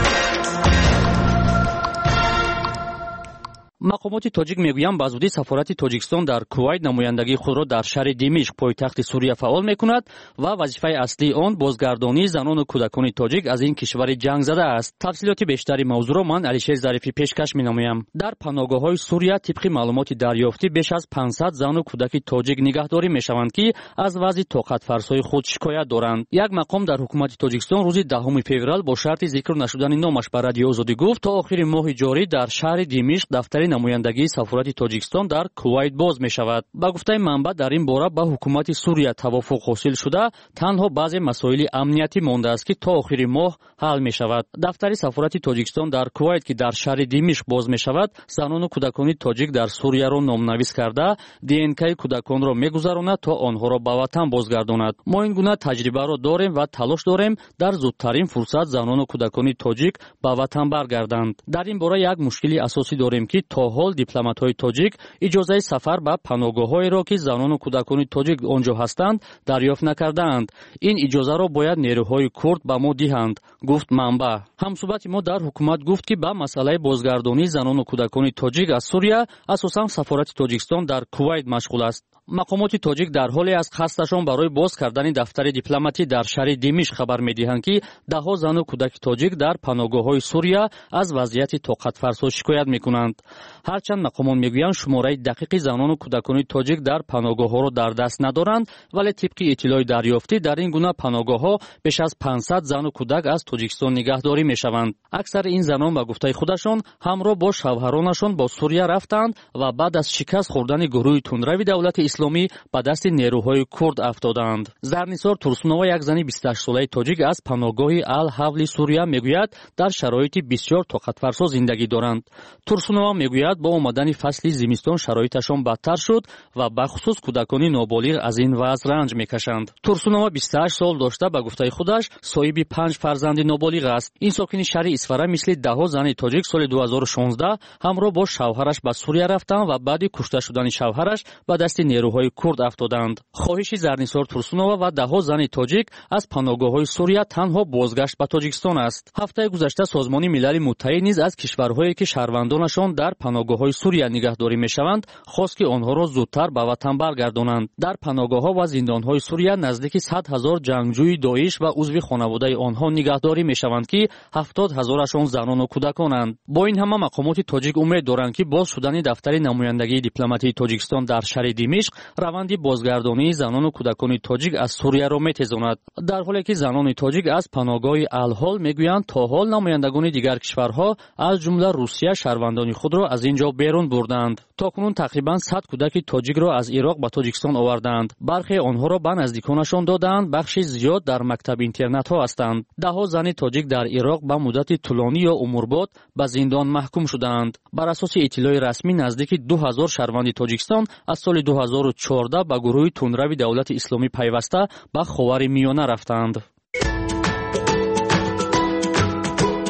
مقامات تاجیک میگویند به زودی سفارت تاجیکستان در کویت نمایندگی خود را در شهر دمشق پایتخت سوریه فعال میکند و وظیفه اصلی آن بازگردانی زنان و کودکان تاجیک از این کشور جنگ زده است. تفصیلات بیشتری موضوع را من علیشیر ظریفی پیشکش مینمایم. در پناهگاه‌های سوریه طبق معلومات دریافتی بیش از پانصد زن و کودک تاجیک نگهداری میشوند که از وضع طاقت فرسای خود شکایت دارند. یک مقام در حکومت تاجیکستان روز دهم فوریه با شرط ذکر نشدن نامش به رادیو آزادی گفت تا آخر ماه جاری در شهر دمشق دفتر نمایندگی سفارت تاجیکستان در کویت باز می شود. با گفته منبع در این باره با حکومت سوریه توافق حاصل شده، تنها بعضی مسائل امنیتی مانده است که تا آخر ماه حل می شود. دفتر سفارت تاجیکستان در کویت که در شهر دمشق باز می شود، زنان و کودکان تاجیک در سوریه را نامنویس کرده، دی ان کی کودکان را می گذراند تا آنها را به وطن بازگرداند. ما این گونه تجربه را داریم و تلاش داریم در زودترین فرصت زنان و کودکان تاجیک به وطن برگردند. در این باره یک مشکلی اساسی داریم که تا حال دیپلمات‌های تاجیک اجازه سفر به پناهگاه‌هایی را که زنان و کودکان تاجیک آنجا هستند دریافت نکردند. این اجازه را باید نیروهای کرد به ما دهند، گفت منبع. همصحبت ما در حکومت گفت که به مسئله بازگردانی زنان و کودکان تاجیک از سوریه اساساً سفارت تاجیکستان در کویت مشغول است. مقامات تاجیک در حالی از قصدشان برای باز کردن دفتر دیپلماتی در شهر دمشق خبر می‌دهند که ده‌ها زن و کودک تاجیک در پناهگاه‌های سوریه از وضعیت طاقت فرسا شکایت می‌کنند. هرچند مقامان می‌گویند شماره دقیق زنان و کودکان تاجیک در پناهگاه‌ها را در دست ندارند، ولی طبق اطلاع دریافتی در این گونه پناهگاه‌ها بیش از پانصد زن و کودک از تاجیکستان نگهداری می‌شوند. اکثر این زنان به گفته خودشان همراه با شوهرانشان با سوریه رفتند و بعد از شکست خوردن گروه تندروی دولت اسلامی به دست نیروهای کرد افتادند. زرنیسار تورسونова یک زن بیست و هشت ساله تاجیک از پناهگاه الحول سوریه میگوید در شرایط بسیار طاقت فرسا زندگی دارند. تورسونова میگوید با آمدن فصل زمستان شرایطشان بدتر شد و به خصوص کودکان نابالغ از این وضع رنج میکشند. تورسونова بیست و هشت سال داشته به گفته خودش صاحب پنج فرزند نابالغ است. این ساکن شهر اسفره مثل ده‌ها زن تاجیک سال دو هزار و شانزده همراه با شوهرش به سوریه رفتند و بعد کشته شدن شوهرش به دست نیروهای کرد افتادند. خواهش زرنیسار تورسونова و ده‌ها زن تاجیک از پناهگاه‌های سوریه تنها بازگشت به تاجیکستان است. هفته گذشته سازمان ملل متحد نیز از کشورهایی که شهروندانشان در پناهگاه‌های سوریه نگهداری می‌شوند خواست که آنها را زودتر به وطن برگردانند. در پناهگاه‌ها و زندان‌های سوریه نزدیک صد هزار جنگجوی داعش و عضو خانواده آنها نگهداری می‌شوند که هفتاد هزارشان زنان و کودکانند. با این همه مقامات تاجیک امید دارند که باز شدن دفتر نمایندگی دیپلماتی تاجیکستان در شهر دمشق روند بازگردانی زنان و کودکان تاجیک از سوریه را می‌تیزاند. در حالی که زنان تاجیک از پناهگاه الحال میگویند تا حال نمایندگان دیگر کشورها از جمله روسیه شهروندان خود را از اینجا بیرون بردند. تاکنون تقریبا صد کودک تاجیک را از عراق به تاجیکستان آوردند. برخی آنها را به نزدیکانشان دادند. بخش زیاد در مکتب اینترنت ها هستند. ده‌ها زن تاجیک در عراق به مدت طولانی یا عمرباد به زندان محکوم شدند. بر اساس اطلاع رسمی نزدیک دو هزار شهروند تاجیکستان از سال دو هزار و چهارده به گروه تندروی دولت اسلامی پیوسته به خاور میانه رفتند.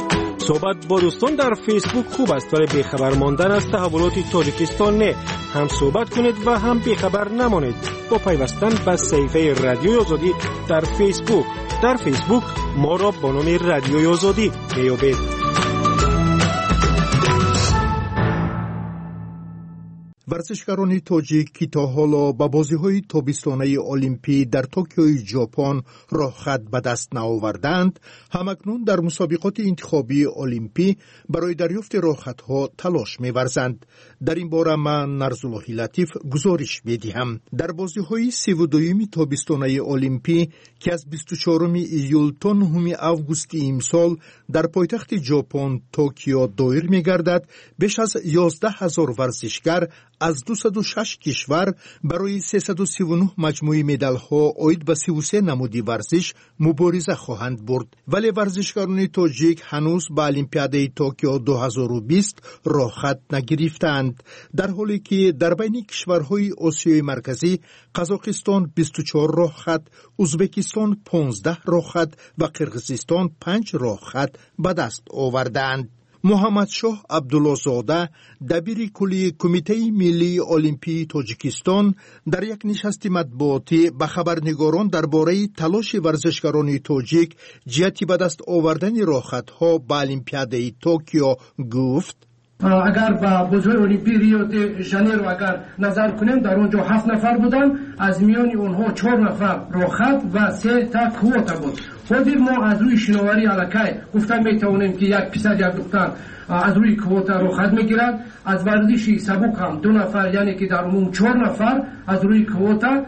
صحبت با دوستان در فیسبوک خوب است ولی بیخبر ماندن از تحولات تاجیکستان نه. هم صحبت کنید و هم بیخبر نمانید با پیوستن به صفحه رادیوی آزادی در فیسبوک. در فیسبوک ما را با نام رادیوی آزادی بیابید.
ورزشکاران تاجیک که تا حالا به بازی‌های تابستانه المپی در توکیوی ژاپن راه خط به دست نآوردند، همکنون در مسابقات انتخابی المپی برای دریافت راه خط‌ها تلاش می‌ورزند. در این باره من نرزالله لطیف گزارش می‌دهم. در بازی‌های سی و دوم تابستانه المپی که از بیست و چهارم ایول تا نهم آگوست امسال در پایتخت ژاپن توکیو دایر می‌گردد، بیش از یازده هزار ورزشکار از دویست و شش کشور برای سیصد و سی و نه مجموعه مدال‌ها عاید به سی و سه نمودی ورزش مبارزه خواهند برد. ولی ورزشکاران تاجیک هنوز به المپیاد توکیو دو هزار و بیست راه خط نگرفتند، در حالی که در بین کشورهای آسیای مرکزی قزاقستان بیست و چهار راه خط، ازبکستان پانزده راه خط و قرقیزستان پنج راه خط به دست آوردند. محمد شاه عبدالله زاده دبیر کلی کمیته ملی المپی تاجیکستان در یک نشست مطبوعاتی به خبرنگاران درباره تلاش ورزشکاران تاجیک جهت به دست آوردن راهخطها به المپیاد توکیو گفت:
اگر با بازی‌های المپی ریو د ژانیرو اگر نظر کنیم در اونجا هفت نفر بودن، از میان اونها چهار نفر راهخط و سه تا کوتا بود. خود ما از روی شناوری علاقه گفتن میتونیم که یک پسر یک دختر از روی کوتا راهخط میگیرد، از ورزشی سبک هم دو نفر یعنی که در عموم چهار نفر از روی کوتا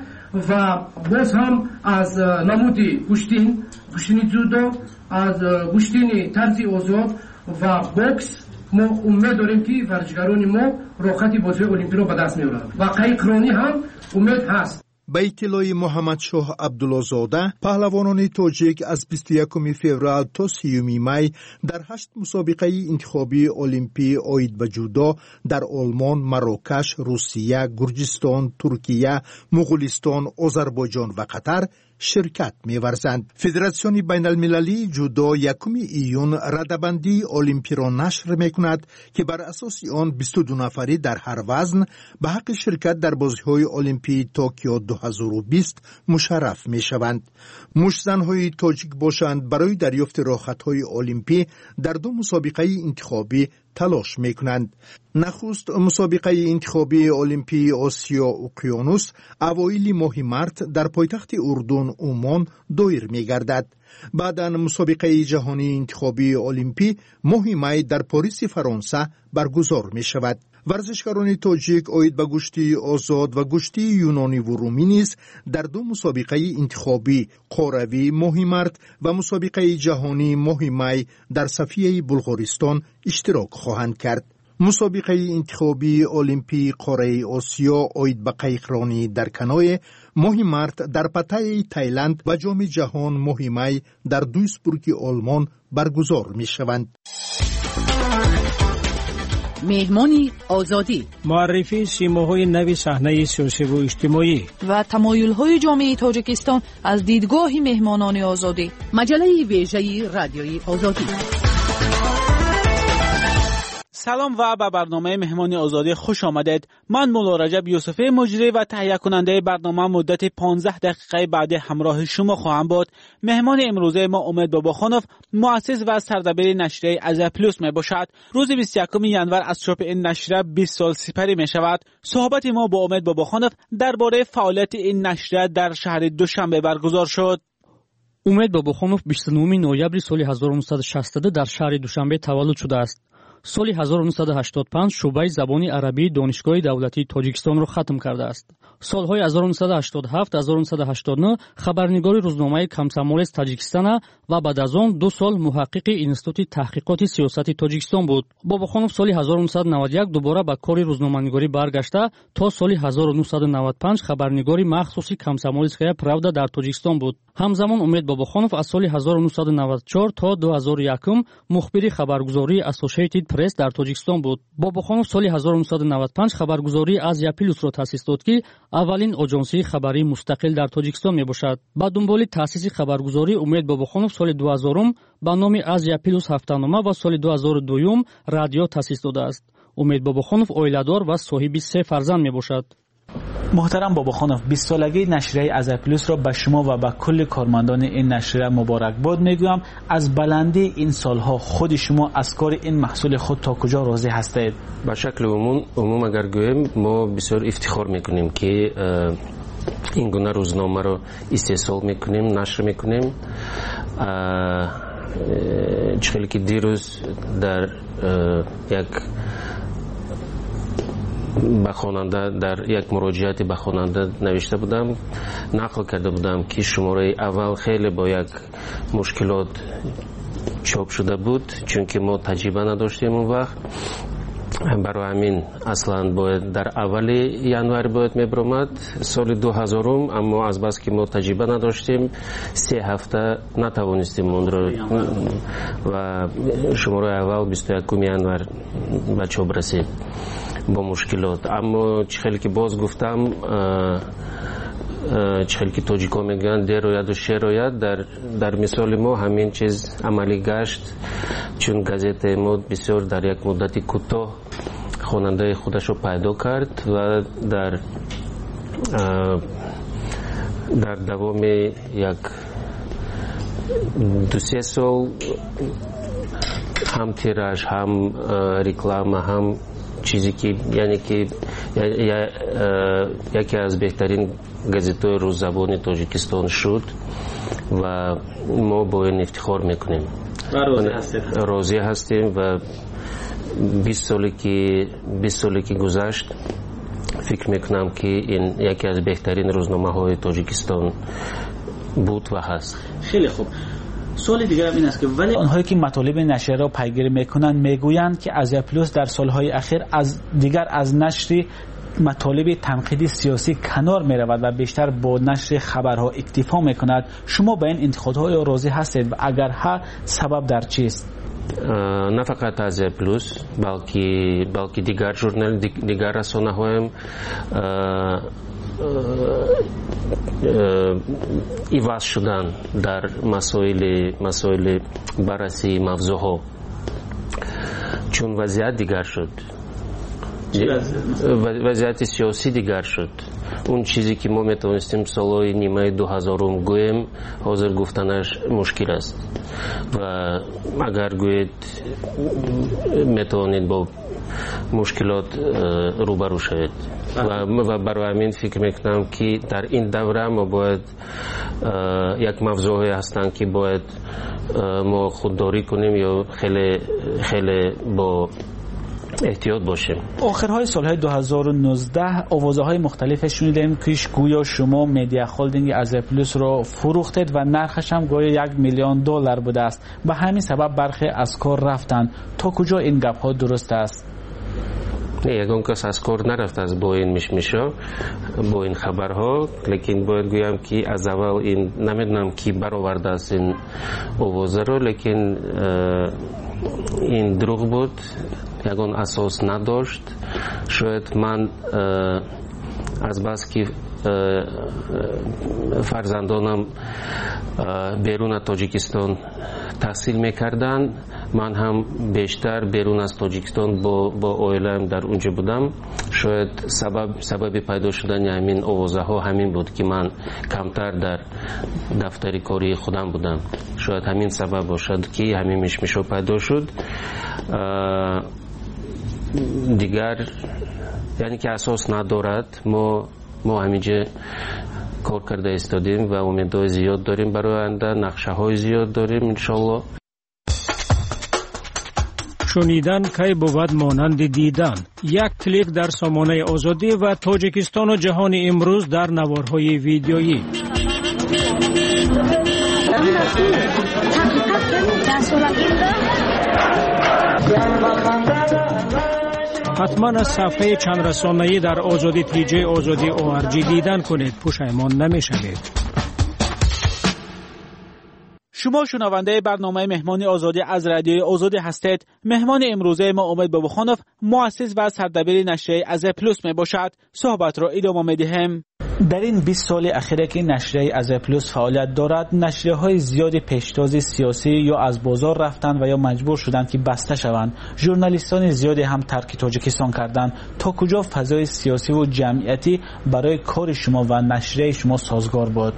و باز هم از نمودی گشتین گشتینی جودو، از گشتینی طرزی آزاد و باکس ما امید داریم که ورزشکاران ما راهخط بازی المپی رو به دست میارند و قایقرانی هم امید هست.
به اطلاع محمد شاه عبدالله زاده، پهلوانان تاجیک از بیست و یکم فوریه تا سیوم می در هشت مسابقه انتخابی المپی عاید به جودو در آلمان، مراکش، روسیه، گرجستان، ترکیه، مغولستان، آذربایجان و قطر شرکت می‌ورزند. فدراسیون بین المللی جودو یکم ایون ردبندی المپی را نشر می‌کند که بر اساس آن بیست و دو نفری در هر وزن به حق شرکت در بازی‌های المپی توکیو دو هزار و بیست مشرف می‌شوند. مشت‌زن‌های تاجیک باشند برای دریافت راهخط‌های المپی در دو مسابقه انتخابی تلاش میکنند. نخست مسابقه انتخابی المپی آسیا اقیانوس اوایل ماه مارت در پایتخت اردن عمان دایر میگردد. بعداً مسابقه جهانی انتخابی المپی ماه می در پاریس فرانسه برگزار می شود. ورزشکاران تاجیک عاید به گشتی آزاد و گشتی یونانی و رومی نیز در دو مسابقه انتخابی قروی ماه مارت و مسابقه جهانی ماه می در صفیه بلغارستان اشتراک خواهند کرد. مسابقه انتخابی المپی قاره آسیا عاید به قایقرانی در کنوی ماه مارت در پتای تایلند و جام جهان ماه می در دویسبورگ آلمان برگزار می شوند.
مهمانی آزادی،
معرفی سیماهای نوی صحنه سیاسی و اجتماعی
و تمایل‌های جامعه تاجیکستان از دیدگاه مهمانان آزادی.
مجله ویژه رادیوی آزادی.
سلام و به برنامه مهمان آزادی خوش آمدید. من مولا رجب یوسفی مجری و تهیه کننده برنامه مدت پانزده دقیقه بعد همراه شما خواهم بود. مهمان امروزه ما امید باباخانوف، مؤسس و سردبیر نشریه از پلوس می باشد. روز بیست و یکم ژانویه از چاپ این نشریه بیست سال سپری می شود. صحبت ما با امید باباخانوف درباره فعالیت این نشریه در شهر دوشنبه برگزار شد.
امید باباخانوف بیست و نهم نوامبر سال هزار و نهصد و شصت در شهر دوشنبه تولد شده است. سال هزار و نهصد و هشتاد و پنج شعبه زبانی عربی دانشگاه دولتی تاجیکستان را ختم کرده است. سالهای هزار و نهصد و هشتاد و هفت تا هزار و نهصد و هشتاد و نه خبرنگار روزنامه کمسمولس تاجیکستان و بعد از آن دو سال محقق اینستیتوت تحقیقات سیاسی تاجیکستان بود. باباخانوف سال هزار و نهصد و نود و یک دوباره به کار روزنامه‌نگاری برگشته تا سال هزار و نهصد و نود و پنج خبرنگاری مخصوصی کمسمولسکایا پراودا در تاجیکستان بود. همزمان امید باباخانوف از سال هزار و نهصد و نود و چهار تا دو هزار و یک مخبر خبرگزاری اسوسییتد پرس در تاجیکستان بود. باباخانوف سال هزار و نهصد و نود و پنج خبرگزاری از یا پلوس را تأسیس داد که اولین آژانسی خبری مستقل در تاجیکستان میباشد. با دنبال تأسیس خبرگزاری امید باباخانوف سال دو هزار با نام آزیا پلوس هفته‌نامه و سال دو هزار و دو رادیو تأسیس داده است. امید باباخانوف عائله‌دار و صاحب سه فرزند میباشد.
محترم باباخانوف، بیست سالگی نشریه آزیا پلوس را به شما و به کل کارمندان این نشریه مبارکباد میگویم. از بلندی این سالها خود شما از کار این محصول خود تا کجا راضی هستید؟
به شکل عموم عموم اگر گویم ما بسیار افتخار میکنیم که این گونه روزنامه رو استحصال میکنیم، نشر میکنیم. چخیلی که دیروز در یک به خواننده در یک مراجعاتی به خواننده نوشته بودم، نقل کرده بودم که شماره اول خیلی با یک مشکلات چاپ شده بود چون که ما تجربه نداشتیم اون وقت. برای همین اصلا باید در اول ینوار باید میبرامد سال دو هزارم، اما از بس که ما تجربه نداشتیم سه هفته نتوانستیم اون رو و شماره اول بیست و یکم ینوار به چاپ رسید با مشکلات. اما چخیلی که باز گفتم چخیلی که تاجیکا میگن در روید و شیر روید، در, در مثال ما همین چیز عملی گشت چون گازت ما بسیار در یک مدت کوتاه خواننده خودش رو پیدا کرد و در در دوام یک دو سه سال هم تیراژ هم رکلام هم چیزی که یعنی که یکی از بهترین گازت‌های روززبان تاجیکستان شد و ما با این افتخار میکنیم.
راضی هستیم.
راضی هستیم و بیست سالی که بیست سالی که گذشت فکر میکنم که این یکی از بهترین روزنامه های تاجیکستان بود و هست.
خیلی خوب. سوال دیگر هم این است که ولی آنهایی که مطالب نشریه را پیگیری میکنند میگویند که آزیا پلوس در سالهای اخیر از دیگر از نشر مطالب تنقیدی سیاسی کنار می رود و بیشتر با نشر خبرها اکتفا می کند. شما به این انتقادهای راضی هستید و اگر ها سبب در چیست؟
نه فقط آزیا پلوس بلکه بلکه دیگر ژورنال دیگر رسانه هایم ایواز شدن در مسائل مسائل بررسی موضوعها چون وضعیت دیگر شد، وضعیت سیاسی دیگر شد. اون چیزی که ما میتونستیم سالهای نیمه دو هزارم گویم حاضر گفتنش مشکل است و اگر گوید میتونید با مشکلات روبرو شوید و برای همین فکر میکنم که در این دوره ما باید یک موضوعی هستن که باید ما خودداری کنیم یا خیلی خیلی با احتیاط باشیم.
آخرهای سالهای دو هزار و نوزده آوازهای مختلف شنیدیم که گویا شما مدیا هولدینگ آزیا پلوس را فروختید و نرخش هم گویا یک میلیون دلار بوده است. به همین سبب برخی از کار رفتند. تا کجا این گپ ها درست است؟
یگان کس از کار نرفت از با این مشمشا با این خبرها، لیکن باید گویم که از اول این نمیدونم کی برآورده است این آوازه رو، لیکن این دروغ بود، یگان اساس نداشت. شاید من از بس که فرزندانم بیرون تاجیکستان تحصیل میکردن، من هم بیشتر بیرون از تاجیکستان با با عائله‌ام در اونجا بودم. شاید سبب سبب پیدا شدن همین آوازه ها همین بود که من کمتر در دفتر کاری خودم بودم. شاید همین سبب باشد که همین مشمشا پیدا شد. دیگر یعنی که اساس ندارد. ما ما همینجا کار کرده استادیم و امیدهای زیاد داریم برای آینده، نقشه های زیاد داریم انشالله.
شنیدن کی بود مانند دیدن. یک کلیک در سامانه آزادی و تاجیکستان و جهان امروز در نوارهای ویدیویی. حتما از صفحه چند رسانه‌ای در آزادی تیجی آزادی او ار جی دیدن کنید، پشیمان نمی‌شوید.
شما شنونده برنامه مهمان آزادی از رادیوی آزادی هستید. مهمان امروزه ما امید بابخانوف، مؤسس و سردبیر نشریه از پلوس می باشد. صحبت را ادامه می دهیم. در این بیست سال اخیره که نشریه از پلوس فعالیت دارد، نشریه های زیادی پیشتاز سیاسی یا از بازار رفتند و یا مجبور شدند که بسته شوند. ژورنالیستان زیادی هم ترک تاجیکستان کردند. تا کجا فضای سیاسی و جمعیتی برای کار شما و نشریه شما سازگار بود؟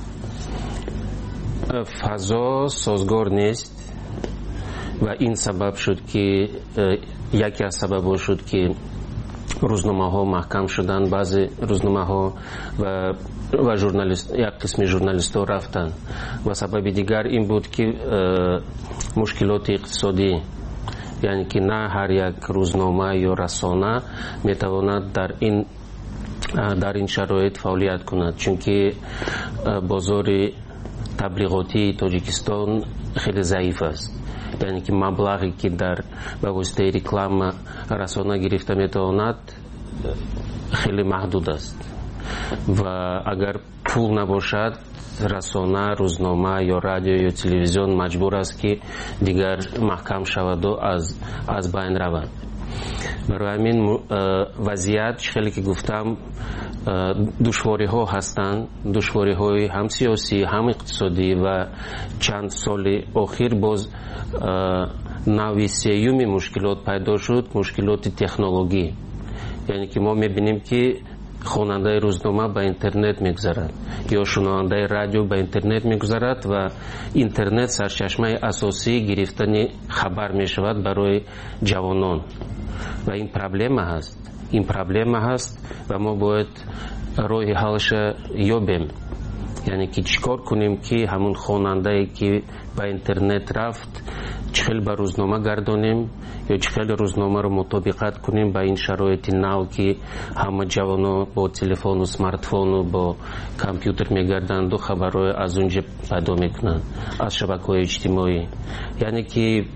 فضا سازگار نیست و این سبب شد که یکی از سبب شد که روزنامه ها محکم شدن، بعضی روزنامه ها و و ژورنالیست یک قسم ژورنالیست ها رفتن و سبب دیگر این بود که مشکلات اقتصادی، یعنی که نه هر یک روزنامه یا رسانه میتواند در این در این شرایط فعالیت کند، چون که بازار تبلیغاتی تاجیکستان خیلی ضعیف است. یعنی که مبلغی که در به واسطه رکلام رسانه گرفته میتواند خیلی محدود است و اگر پول نباشد رسانه، روزنامه یا رادیو یا تلویزیون مجبور است که دیگر محکم شود و از از بین رود. برای همین وضعیت خیلی که گفتم دشواری ها هستند، دشواری های هم سیاسی هم اقتصادی و چند سال اخیر باز نوع سیوم مشکلات پیدا شد، مشکلات تکنولوژی. یعنی که ما میبینیم که خواننده روزنامه به اینترنت میگذرد یا شنونده رادیو به اینترنت میگذرد و اینترنت سرچشمه اساسی گرفتن خبر میشود برای جوانان و این پرابلم هست. این پرابلم هست و ما باید راه حلش یابیم. یعنی که چیکار کنیم که همون خواننده که به اینترنت رفت چخیل به روزنامه گردانیم یا چخیل روزنامه رو مطابقت کنیم به این شرایط نو که همه جوانا با تلفن و اسمارتفون و با کامپیوتر میگردند و خبرهای از اونجا پیدا میکنند از شبکه‌های اجتماعی. یعنی که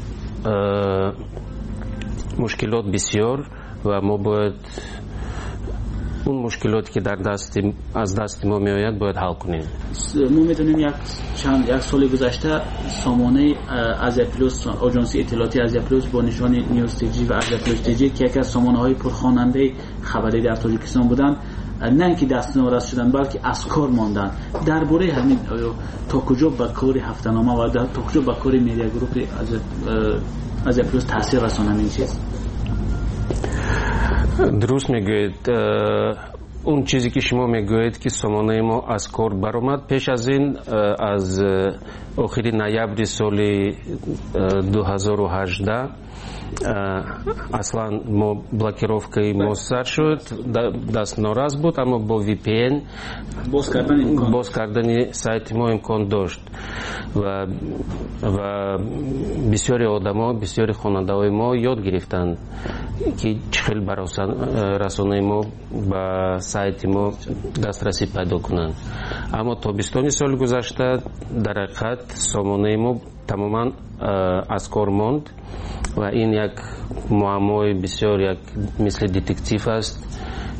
مشکلات بسیار و ما باید اون مشکلاتی که در دست از دست ما میآید باید حل کنیم.
ما میدونیم یک چند یک سال گذشته سامانه از پلوس، آژانس اطلاعاتی از پلوس با نشان نیوز تیجی و از پلوس تیجی که یکی از سامانه های پرخواننده خبری در تاجیکستان بودند، نه اینکه دست نارس شدن بلکه از کار ماندن. درباره همین تا کجا به کار هفته‌نامه و تا کجا به کار میدیا گروپ از از پلوس تاثیر رسانه این چیز؟
درست میگوید. اون چیزی که شما میگوید که سامانه ما از کار برآمد، پیش از این از آخر نوامبر سال دو هزار و هجده اصلا ما بلاکировкой ما سر شد، دست ناراض بود، اما با وی پی ان
باز کردن امکان
باز کردن سایت ما امکان داشت و و بسیاری آدما، بسیاری خواننده ما یاد گرفتند که چخیل برای رسانه ما به سایت ما دسترسی پیدا کنند. اما تابستان سال گذشته در حقیقت سامانه ما تماما از کار ماند و این یک معمای بسیار یک مثل دتکتیو است.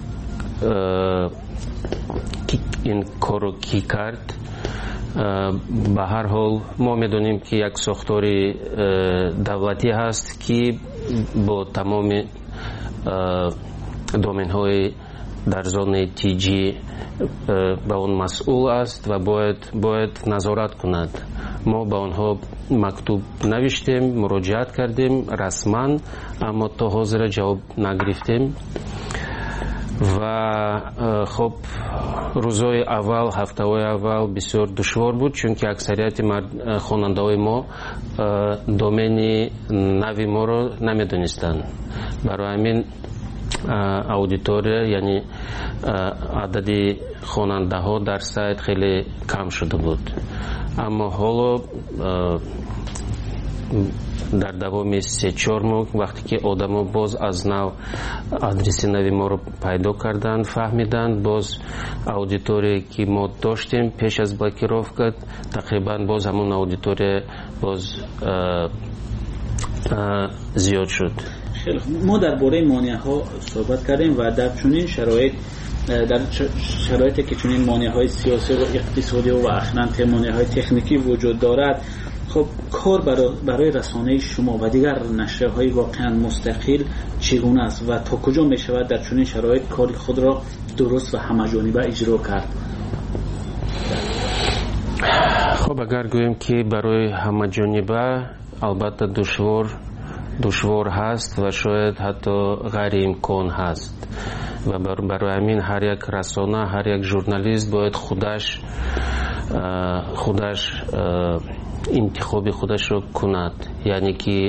این کارو کی کرد؟ به هر حال ما میدونیم که یک ساختار دولتی هست که با تمام دومین های در زون تی جی به اون مسئول است و باید باید نظارت کند. ما به آنها مکتوب نوشتیم، مراجعت کردیم رسما، اما تا حاضر جواب نگرفتیم و خب روزهای اول، هفته‌های اول بسیار دشوار بود، چون که اکثریت خواننده‌های ما دومین نوی ما رو نمیدونستند. برای همین اودیتوری، یعنی عدد خواننده ها در سایت خیلی کم شده بود. اما حالا در دوام سه چهار ماه وقتی که آدما باز از نو آدرس نوی ما رو پیدا کردند، فهمیدند باز اودیتوری که ما داشتیم پیش از بلاکировка تقریبا باز همون اودیتوری باز زیاد شد.
ما درباره مانع ها صحبت کردیم و در چنین شرایط در شرایطی که چنین مانع‌های سیاسی و اقتصادی و اخیراً مانع‌های تکنیکی وجود دارد، خب کار برای, برای رسانه شما و دیگر نشریه‌های واقعاً مستقل چگونه است و تا کجا می‌شود در چنین شرایط کار خود را درست و همه‌جانبه اجرا کرد؟
خب اگر گوییم که برای همه‌جانبه البته دشوار دشوار هست و شاید حتی غیر امکان هست و برای همین هر یک رسانه، هر یک ژورنالیست باید خودش خودش انتخاب خودش رو کند، یعنی که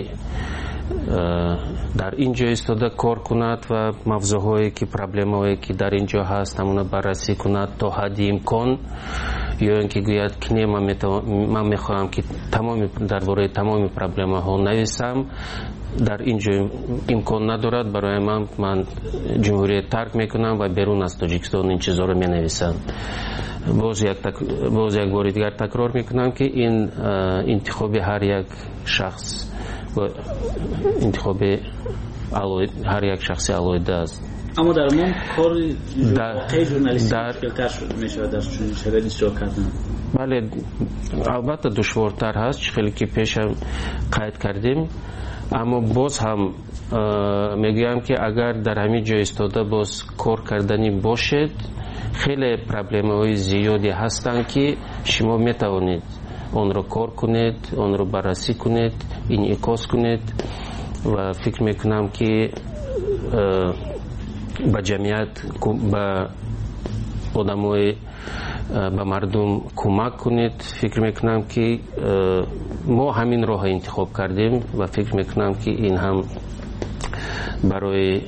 در اینجا ایستاده کار کند و موضوعهایی که پرابلم‌هایی که در اینجا هست همون بررسی کند تا حد امکان، یا اینکه گوید که من من میخواهم که تمام درباره تمام پرابلم‌ها نویسم، در اینجا امکان ندارد، برای من من جمهوریت ترک میکنم و بیرون از تاجیکستان این چیزا رو مینویسم. باز یک تک... باز یک بار دیگر تکرار میکنم که این انتخاب هر یک شخص و انتخاب علوید... هر یک شخصی علایده است.
اما در من کار واقعی ژورنالیستی مشکل‌تر میشه در چنین شرایطی اجرا کردن.
بله البته دشوارتر هست، خیلی که پیش هم قید کردیم، اما باز هم میگم که اگر در همین جای ایستاده باز کار کردنی باشد، خیلی پرابلم‌های زیادی هستند که شما میتوانید آن را کار کنید، آن را بررسی کنید، انعکاس کنید و فکر میکنم که با جمعیت، با آدمای، با مردم کمک کنید. فکر میکنم که ما همین راه انتخاب کردیم و فکر میکنم که این هم برای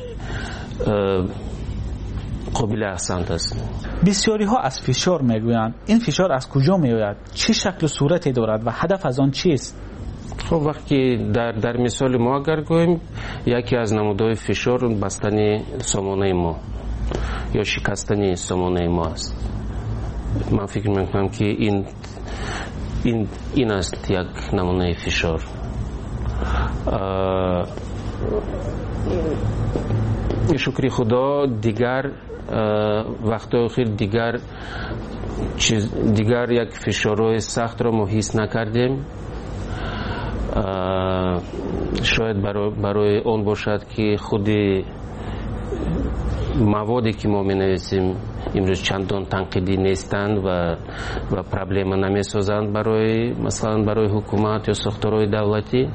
قابل احسنت است.
بسیاری ها از فشار میگویند، این فشار از کجا میآید؟ چه شکل و صورتی دارد و هدف از آن چیست؟
خب وقتی در در مثال ما اگر گوییم، یکی از نمودهای فشار بستن سامانه ما یا شکستن سامانه ما است. من فکر میکنم که این این این است یک نمونه فشار. شکر خدا دیگر وقت اخیر دیگر چیز دیگر یک فشارهای سخت را ما حس نکردیم. شاید برای, برای اون باشد که خود موادی که ما می نویسیم امروز چندان تنقیدی نیستند و و پرابلم نمی سازند برای مثلا برای حکومت یا ساختارهای دولتی.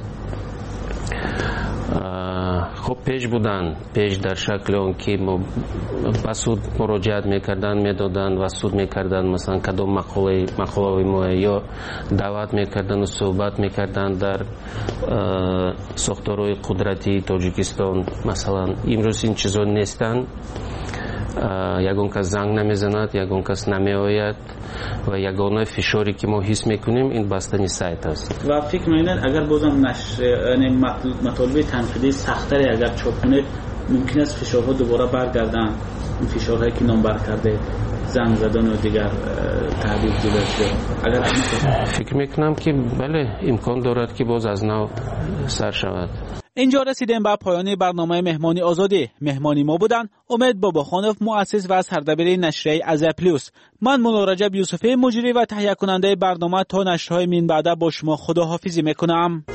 خب پیش بودن، پیش در شکل اون که ما بسود مراجعت میکردن، میدادن و سود میکردن، مثلا کدام مقاله مقاله ما یا دعوت میکردن و صحبت میکردن در ساختارهای قدرتی تاجیکستان. مثلا امروز این چیزا نیستن. یگان کس زنگ نمیزند، یگان کس نمیآید و یگانه فشاری که ما حس میکنیم این بستن سایت است.
و فکر میکنید اگر بازم نشر یعنی مطالب تنقیدی سخت‌تری اگر چاپ کنید، ممکن است فشارها دوباره برگردن، این فشارهایی که نام بر کرده، زنگ زدن و دیگر تهدید دیگر. اگر
فکر میکنم که بله امکان دارد که باز از نو سر شود.
اینجا رسیدیم به پایان برنامه مهمانی آزادی. مهمانی ما بودن امید باباخانوف، مؤسس و سردبیر نشریه از پلوس. من مولا رجب یوسفی، مجری و تهیه کننده برنامه، تا نشرهای من بعد با شما خداحافظی میکنم.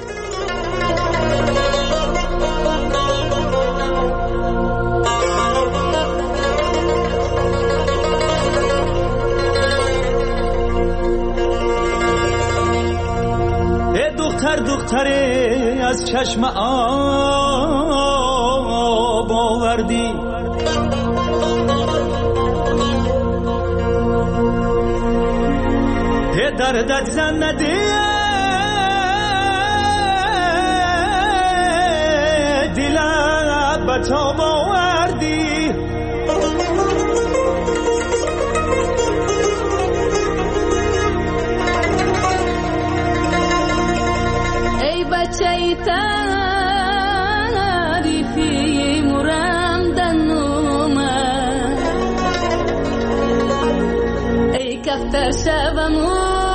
دختر دختره از چشم آب آوردی، دردت زن نده دلت بتاب آوردی.
بچه تعریفی مرم دنومه، ای کفتر شبمو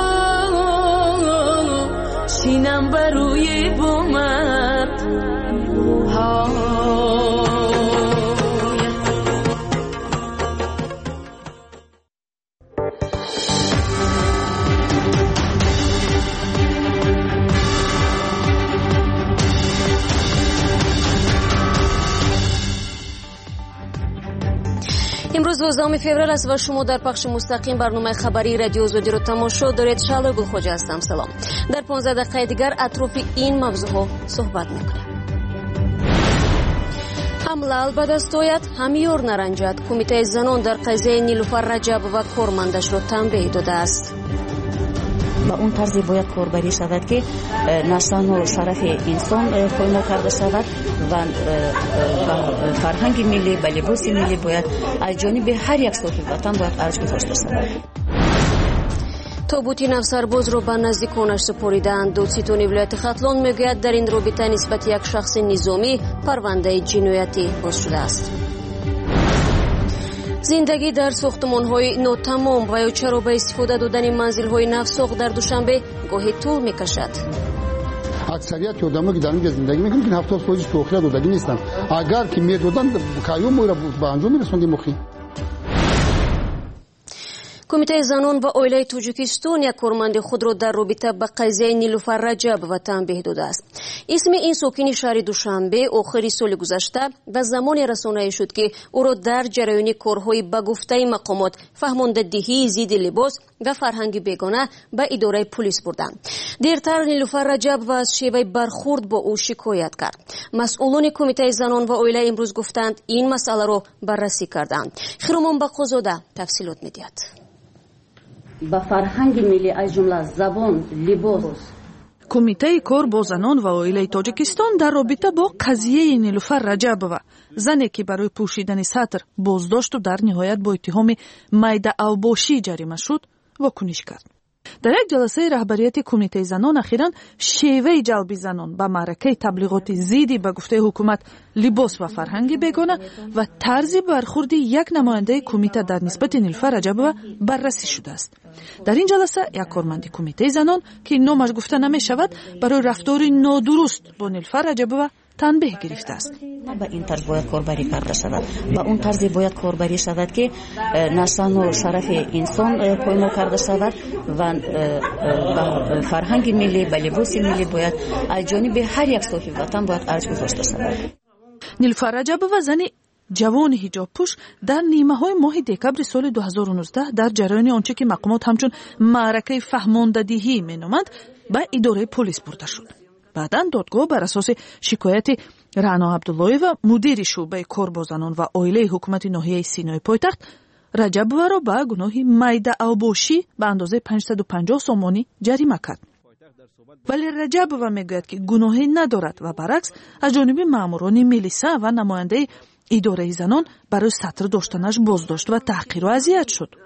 شینم بروی بومت ها.
امروز دوازدهم فوریه است و شما در پخش مستقیم برنامه خبری رادیو آزادی رو تماشا دارید. شعله گلخوجه هستم. سلام. در پانزده دقیقه دیگر اطراف این موضوع صحبت میکنیم. حمله به دست آید همیار نرنجد. کمیته زنان در قضیه نیلوفر رجب و کارمندش را تنبیه داده است.
با اون طرزی باید کاربری شود که نشان و شرف انسان پایمال کرده شود و فرهنگ ملی و لباس ملی باید از جانب هر یک صاحب وطن باید ارج گذاشته شود.
تابوتی نفسرباز را به نزدیکانش سپاریدند. دادستان ولایت ختلان میگوید در این رابطه نسبت یک شخص نظامی پرونده جنایتی باز شده است. زندگی در ساختمان‌های ناتمام و یا چرا به استفاده دادن منزل‌های نفساخت در دوشنبه گاهی طول می‌کشد.
اکثریت آدم‌ها که در اینجا زندگی می‌کنند که هفتاد درصد شوخی دادگی نیستند. اگر که می‌دادن کایوم را به انجام می‌رسوندیم مخی.
کمیته زنان و عائله تاجیکستان یک کارمند خود را در رابطه با قضیه نیلوفر رجب و تنبیه داده است. اسم این ساکن شهر دوشنبه آخر سال گذشته به زمانی رسانه‌ای شد که او را در جریان کارهای به گفته مقامات فهماندهی ضد لباس و فرهنگ بیگانه به اداره پلیس بردند. دیرتر نیلوفر رجب و از شیوه برخورد با او شکایت کرد. مسئولان کمیته زنان و عائله امروز گفتند این مسئله را بررسی کردند. خیرومان بقازاده تفصیلات می‌دهد.
با فرهنگ ملی از جمله زبان، لباس.
کمیته کار با زنان و عائله تاجیکستان در رابطه با قضیه نیلوفر رجب و زنی که برای پوشیدن سطر بازداشت و در نهایت با اتهام میده اوباشی جریمه شد واکنش کرد. در یک جلسه رهبریت کمیته زنان اخیراً شیوه جلب زنان به معرکه تبلیغات ضد به گفته حکومت لباس و فرهنگ بیگانه و طرز برخورد یک نماینده کمیته در نسبت نیلوفر رجب بررسی شده است. در این جلسه یک کارمند کمیته زنان که نامش گفته نمی شود برای رفتار نادرست با نیلوفر رجب تنبیه گرفته است.
با این طرز باید کاربری کرده شود. با اون طرز باید کاربری شود که نشان و شرف انسان پایمال کرده شود و فرهنگ ملی و لباس ملی باید از جانب هر یک صاحب وطن باید ارج گذاشته شود.
نیلوفر رجب و زن جوان حجاب پوش در نیمه های ماه دکبر سال دو هزار و نوزده در جریان آنچه که مقامات همچون معرکه فهماندهی مینامند به اداره پلیس برده شد. بعداً دادگاه بر اساس شکایت رعنا عبداللهی و مدیر شعبه کار با زنان و عائله حکومت ناحیه سینای پایتخت رجب را به گناه میده اوباشی به اندازه پانصد و پنجاه سومانی جریمه کرد. ولی رجب و میگوید که گناهی ندارد و برعکس از جانب ماموران میلیسا و نماینده اداره زنان برای سطر داشتنش بازداشت و تحقیر و اذیت شد.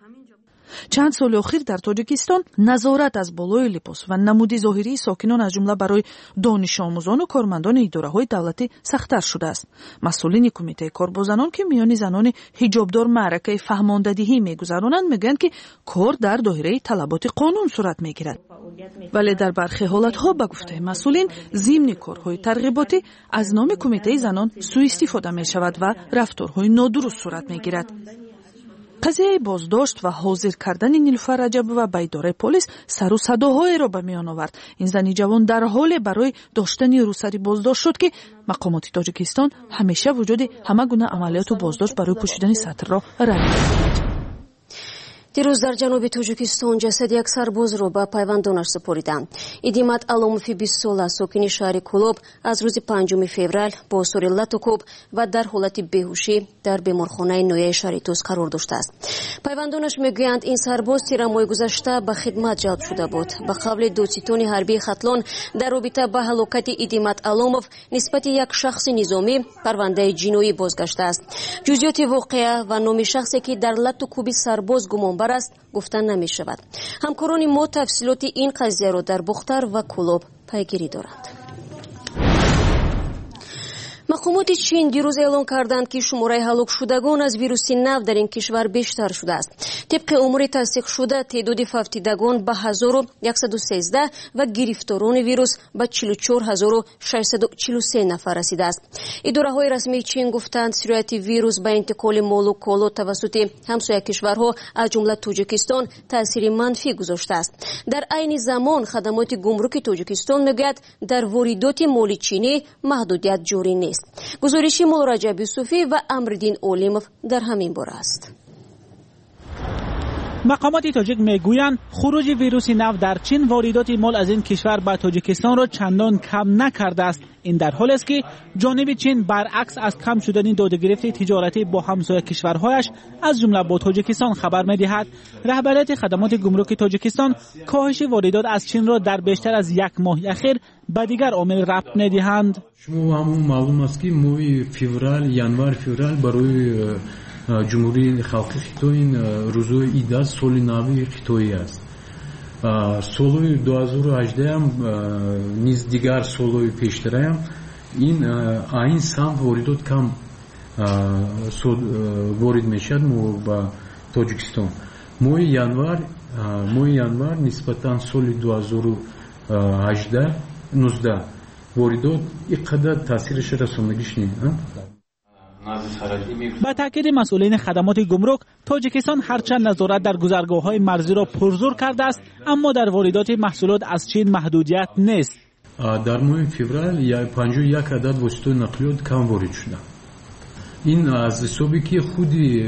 چند سال اخیر در تاجیکستان نظارت از بالای لباس و نمود ظاهری ساکنان از جمله برای دانش آموزان و کارمندان اداره‌های دولتی سخت‌تر شده است. مسئولین کمیته کار با زنان که میان زنان حجابدار معرکه فهماندهی میگذرانند میگویند که کار در دایره طلبات قانون صورت میگیرد. ولی در برخی حالت‌ها به گفته مسئولین ضمن کارهای ترغیباتی از نام کمیته زنان سوء استفاده می‌شود و رفتارهای نادرست صورت میگیرد. قضیه بازداشت و حاضر کردن نیلوفر رجب و به اداره پلیس سر و صداهای را به میان آورد. این زن جوان در حال برای داشتن روسری بازداشت شد که مقامات تاجیکستان همیشه وجود همه گونه عملیات و بازداشت برای پوشیدن سطر را رد کردند.
دیروز در جنوب تاجیکستان جسد یک سرباز را به پیوندانش سپاریدند. ادیمت علومفی بیست ساله ساکن شهر کولوب از روز پنجم فوریه با آثار لط و کوب و در حالت بیهوشی در بیمارخانه نویه شهر توس قرار داشته است. پیوندانش میگویند این سرباز تیر ماه گذشته به خدمت جلب شده بود. به قول دادستان حربی ختلان در رابطه با هلاکت ادیمت علومف نسبت یک شخص نظامی پرونده جنایی بازگشته است. جزئیات واقعه و نام شخصی که در لط و کوب سرباز گمان است گفتن نمی شود. همکاران ما تفصیلات این قضیه را در بختر و کولوب پیگیری دارند. مقامات چین دیروز اعلام کردند که شماره هلاک شدگان از ویروس نو در این کشور بیشتر شده است. طبق امور تصدیق شده تعداد فوتیدگان به هزار و صد و سیزده و گرفتاران ویروس به چهل و چهار هزار و ششصد و چهل و سه نفر رسیده است. اداره‌های رسمی چین گفتند سرعت ویروس به انتقال مال و کالا توسط همسایه کشورها از جمله تاجیکستان تاثیر منفی گذاشته است. در عین زمان خدمات گمرک تاجیکستان میگوید در واردات مال چینی محدودیت جاری نیست. است. گزارشی مولا رجب یوسفی و امردین اولیموف در همین باره است.
مقامات تاجیک میگویند خروج ویروس نو در چین واردات مال از این کشور به تاجیکستان را چندان کم نکرده است. این در حالی است که جانب چین برعکس از کم شدن دادگرفت تجارتی با همسایه کشورهایش از جمله با تاجیکستان خبر می‌دهد. رهبریت خدمات گمرک تاجیکستان کاهش واردات از چین را در بیشتر از یک ماه اخیر به دیگر عامل ربط می‌دهند.
شما همون معلوم است که ماه فوریه январ فوریه برای جمهوری خلقی خیتوی این روزوی ایده سالی نوی خیتویی است. سالوی دو هزار و هجده هم نیز دیگر سالوی پیشتره هم این این سمت واردات کم وارد میشد با تاجیکستان. ماه январ ماه январ نسبتا سال دو هزار و هجده نوزده واردات اینقدر تاثیرش رساندگیش نیست.
با تاکید مسئولین خدمات گمرک، تاجیکستان هرچند نظارت در گذرگاه‌های مرزی را پرزور کرده است، اما در واردات محصولات از چین محدودیت نیست.
در ماه فوریه پنجاه و یک عدد واسطه نقلیات کم وارد شده. این از حسابی که خودی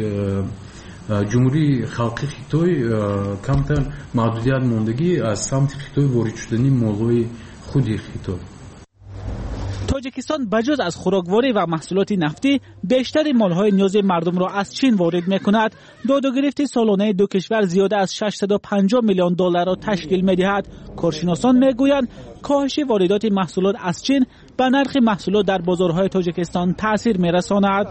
جمهوری خلقی خیتوی کمتر محدودیت موندگی از سمت خیتوی وارد شدنی مال‌های خودی خیتوی.
تاجیکستان بجز از خوراکواری و محصولات نفتی بیشتر مالهای نیاز مردم را از چین وارد می‌کند. داد و گرفت سالانه دو کشور زیاده از ششصد و پنجاه میلیون دلار را تشکیل می‌دهد. کارشناسان می‌گویند کاهش واردات محصولات از چین به نرخ محصولات در بازارهای تاجیکستان تأثیر می‌رساند.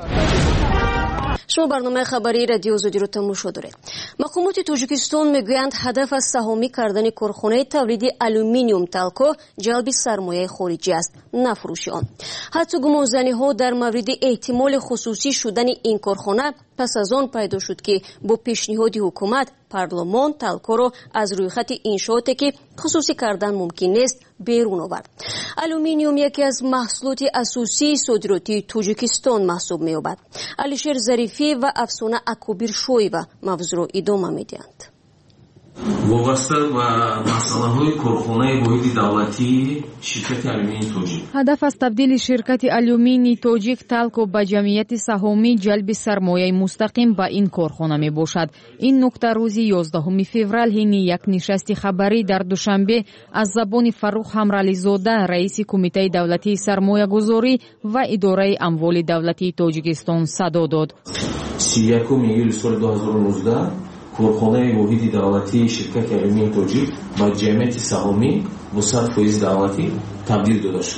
شما برنامه خبری رادیو آزادی رو تماشا دارید. مقامات تاجیکستان میگویند هدف از سهامی کردن کارخانه تولید آلومینیوم تالکو جلب سرمایه خارجی است، نه فروش آن. حتی گمانزنی‌ها در مورد احتمال خصوصی شدن این کارخانه پس از آن پیدا شد که با پیشنهاد حکومت پارلمان تالکو را از روی خط انشاءاتی که خصوصی کردن ممکن است بیرون آورد. آلومینیوم یکی از محصولات اساسی صادراتی تاجیکستان محسوب می‌یابد. علیشیر ظریفی و افسانه اکوبیر شویوه موضوع را ادامه می‌دهند.
وابسته و مسئله‌های کارخانه واحد دولتی شرکت آلومینی توجیک.
هدف از تبدیل شرکت آلومینی توجیک تالکو به جمعیت سهامی جلب سرمایه مستقیم به این کارخانه می باشد. این نکته روز یازدهم فوریه حین یک نشست خبری در دوشنبه از زبان فروخ همرالیزاده رئیس کمیته دولتی سرمایه گذاری و اداره اموال دولتی تاجیکستان صدا داد.
سی و یکم ایول سال دو هزار و نوزده کارخانه واحد دولتی شرکت آلومینی توجیک با جمعیت سهامی با صد فیصد دولتی تبدیل داده شد.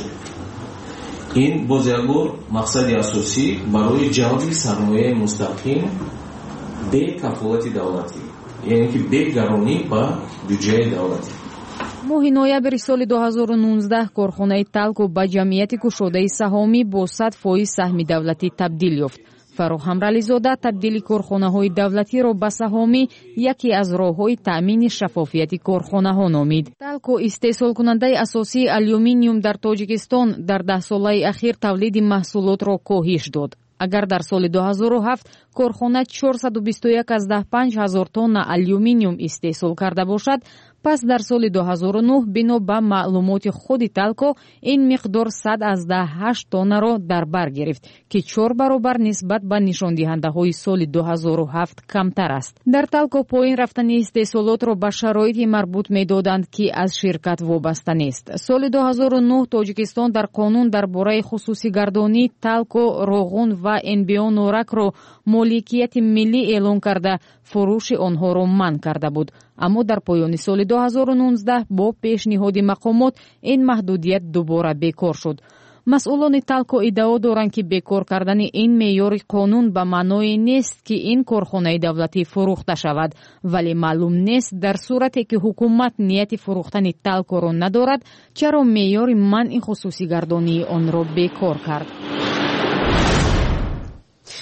این باز یک بار مقصد اساسی برای جلب سرمایه مستقیم به کفالت دولتی، یعنی که به گرانی با بودجه دولتی.
ماه نوامبر سال دو هزار و نوزده کارخانه تالکو با جمعیت گشوده سهامی با صد فیصد سهم دولتی تبدیل یافت. فروخ همرالیزاده تبدیل کارخانه‌های دولتی را به سهامی یکی از راه‌های تأمین شفافیت کارخانه‌ها نامید. تالکو استحصال کننده اساسی آلومینیوم در تاجیکستان در ده ساله اخیر تولید محصولات را کاهش داد. اگر در سال دو هزار و هفت کارخانه چهارصد و بیست و یک از ده پنج هزار تن آلومینیوم استحصال کرده باشد، پس در سال دو هزار و نه بنا به معلومات خود تالکو این مقدار صد از ده هشت تن را در بر گرفت که چهار برابر نسبت به نشان دهنده های سال دو هزار و هفت کمتر است. در تالکو پایین رفتن استحصالات را به شرایطی مربوط می دادند که از شرکت وابسته نیست. سال دو هزار و نه تاجیکستان در قانون درباره خصوصی گردانی تالکو، روغن و انبیو نورک را مالکیت ملی اعلام کرده فروش آنها را منع کرده بود. اما در پایان سال دو هزار و نوزده با پیشنهاد مقامات این محدودیت دوباره بیکار شد. مسئولان تالکو ادعا دارند که بیکار کردن این معیار قانون به معنای نیست که این کارخانه دولتی فروخته شود، ولی معلوم نیست در صورتی که حکومت نیت فروختن تالکو را ندارد چرا معیار منع خصوصی گردانی آن را بیکار کرد.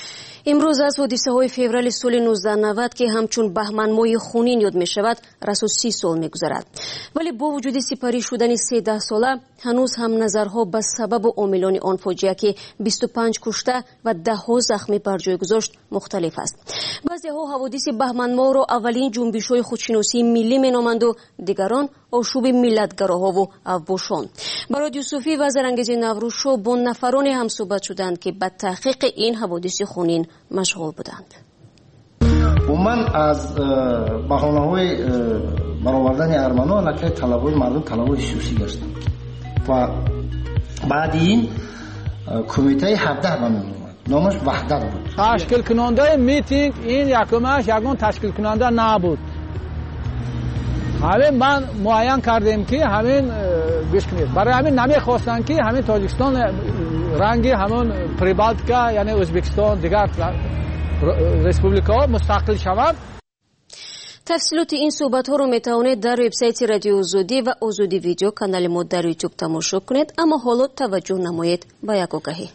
امروز از حادثه‌های فوریه سال نوزده نود که همچون بهمن ماه خونین یاد می‌شود رسو سی سال می‌گذرد، ولی با وجود سپری شدن سیزده ساله هنوز هم نظرها به سبب و عاملان آن فاجعه که بیست و پنج کشته و ده ها زخمی بر جای گذاشت مختلف است. بعضی‌ها حوادث بهمن ماه را اولین جنبش‌های خودشناسی ملی می‌نامند و دیگران آشوب ملتگراها و اوباشان. برای یوسفی و زرانگیز نوروز شو با نفران هم صحبت شدند که به تحقیق این حوادث خونین مشغول بودند.
و من از بهانه‌های برآوردن ارمنان علیه طلب‌های مردم طلب‌های خصوصی گشتم و بعد این کمیته هفده به من اومد، نامش وحدت بود.
تشکیل کننده میتینگ این یکمش یگان تشکیل کننده نبود. همین من معین کردیم که همین گوش کنید، برای همین نمیخواستن که همین تاجیکستان رنگی همون پریبالتیکا یعنی ازبکستان دیگر ریسپوبلیکا مستقل شود.
تفصیلات این صحبت ها رو میتوانید در وبسایت رادیو آزادی و آزادی ویدیو کانال ما در یوتیوب تماشا کنید، اما حالا توجه نمایید به یک آگهی.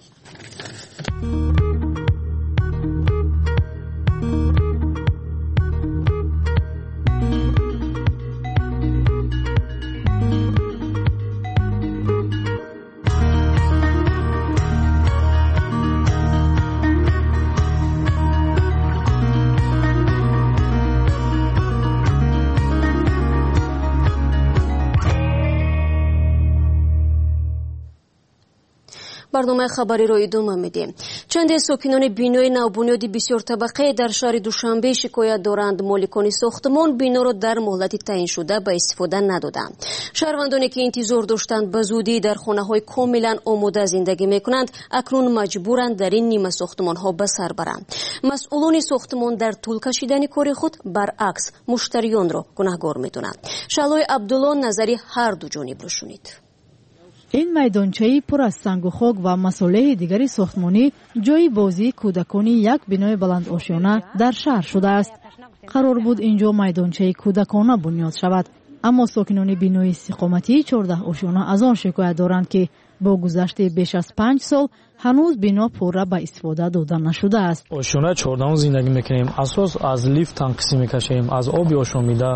برنامه خبری را ادامه میدیم. چند ساکنان بینای نوبنیاد بسیار طبقه در شهر دوشنبه شکایت دارند مالکان ساختمان بنا را در مهلت تعیین شده به استفاده ندادند. شهروندانی که انتظار داشتند به زودی در خانه های کاملا آماده زندگی میکنند اکنون مجبورند در این نیمه ساختمان ها به سر برند. مسئولان ساختمان در طول کشیدن کار خود برعکس مشتریان را گناهکار میدانند. شالای عبدالله نظری هر دو جانب را شنید.
این میدانچه پر از سنگ و خاک و مسائل دیگری ساختمانی جای بازی کودکان یک بنای بلند آشیانه در شهر شده است. قرار بود اینجا میدانچه کودکانه بنیاد شود، اما ساکنان بنای استقامتی چهارده آشیانه از آن شکایت دارند که با گذشت بیش از پنج سال هنوز بنا پوره به استفاده داده نشده است.
آشیانه چهارده زندگی میکنیم، اساس از لیفت تنقسی میکشیم، از آبی آشامیده.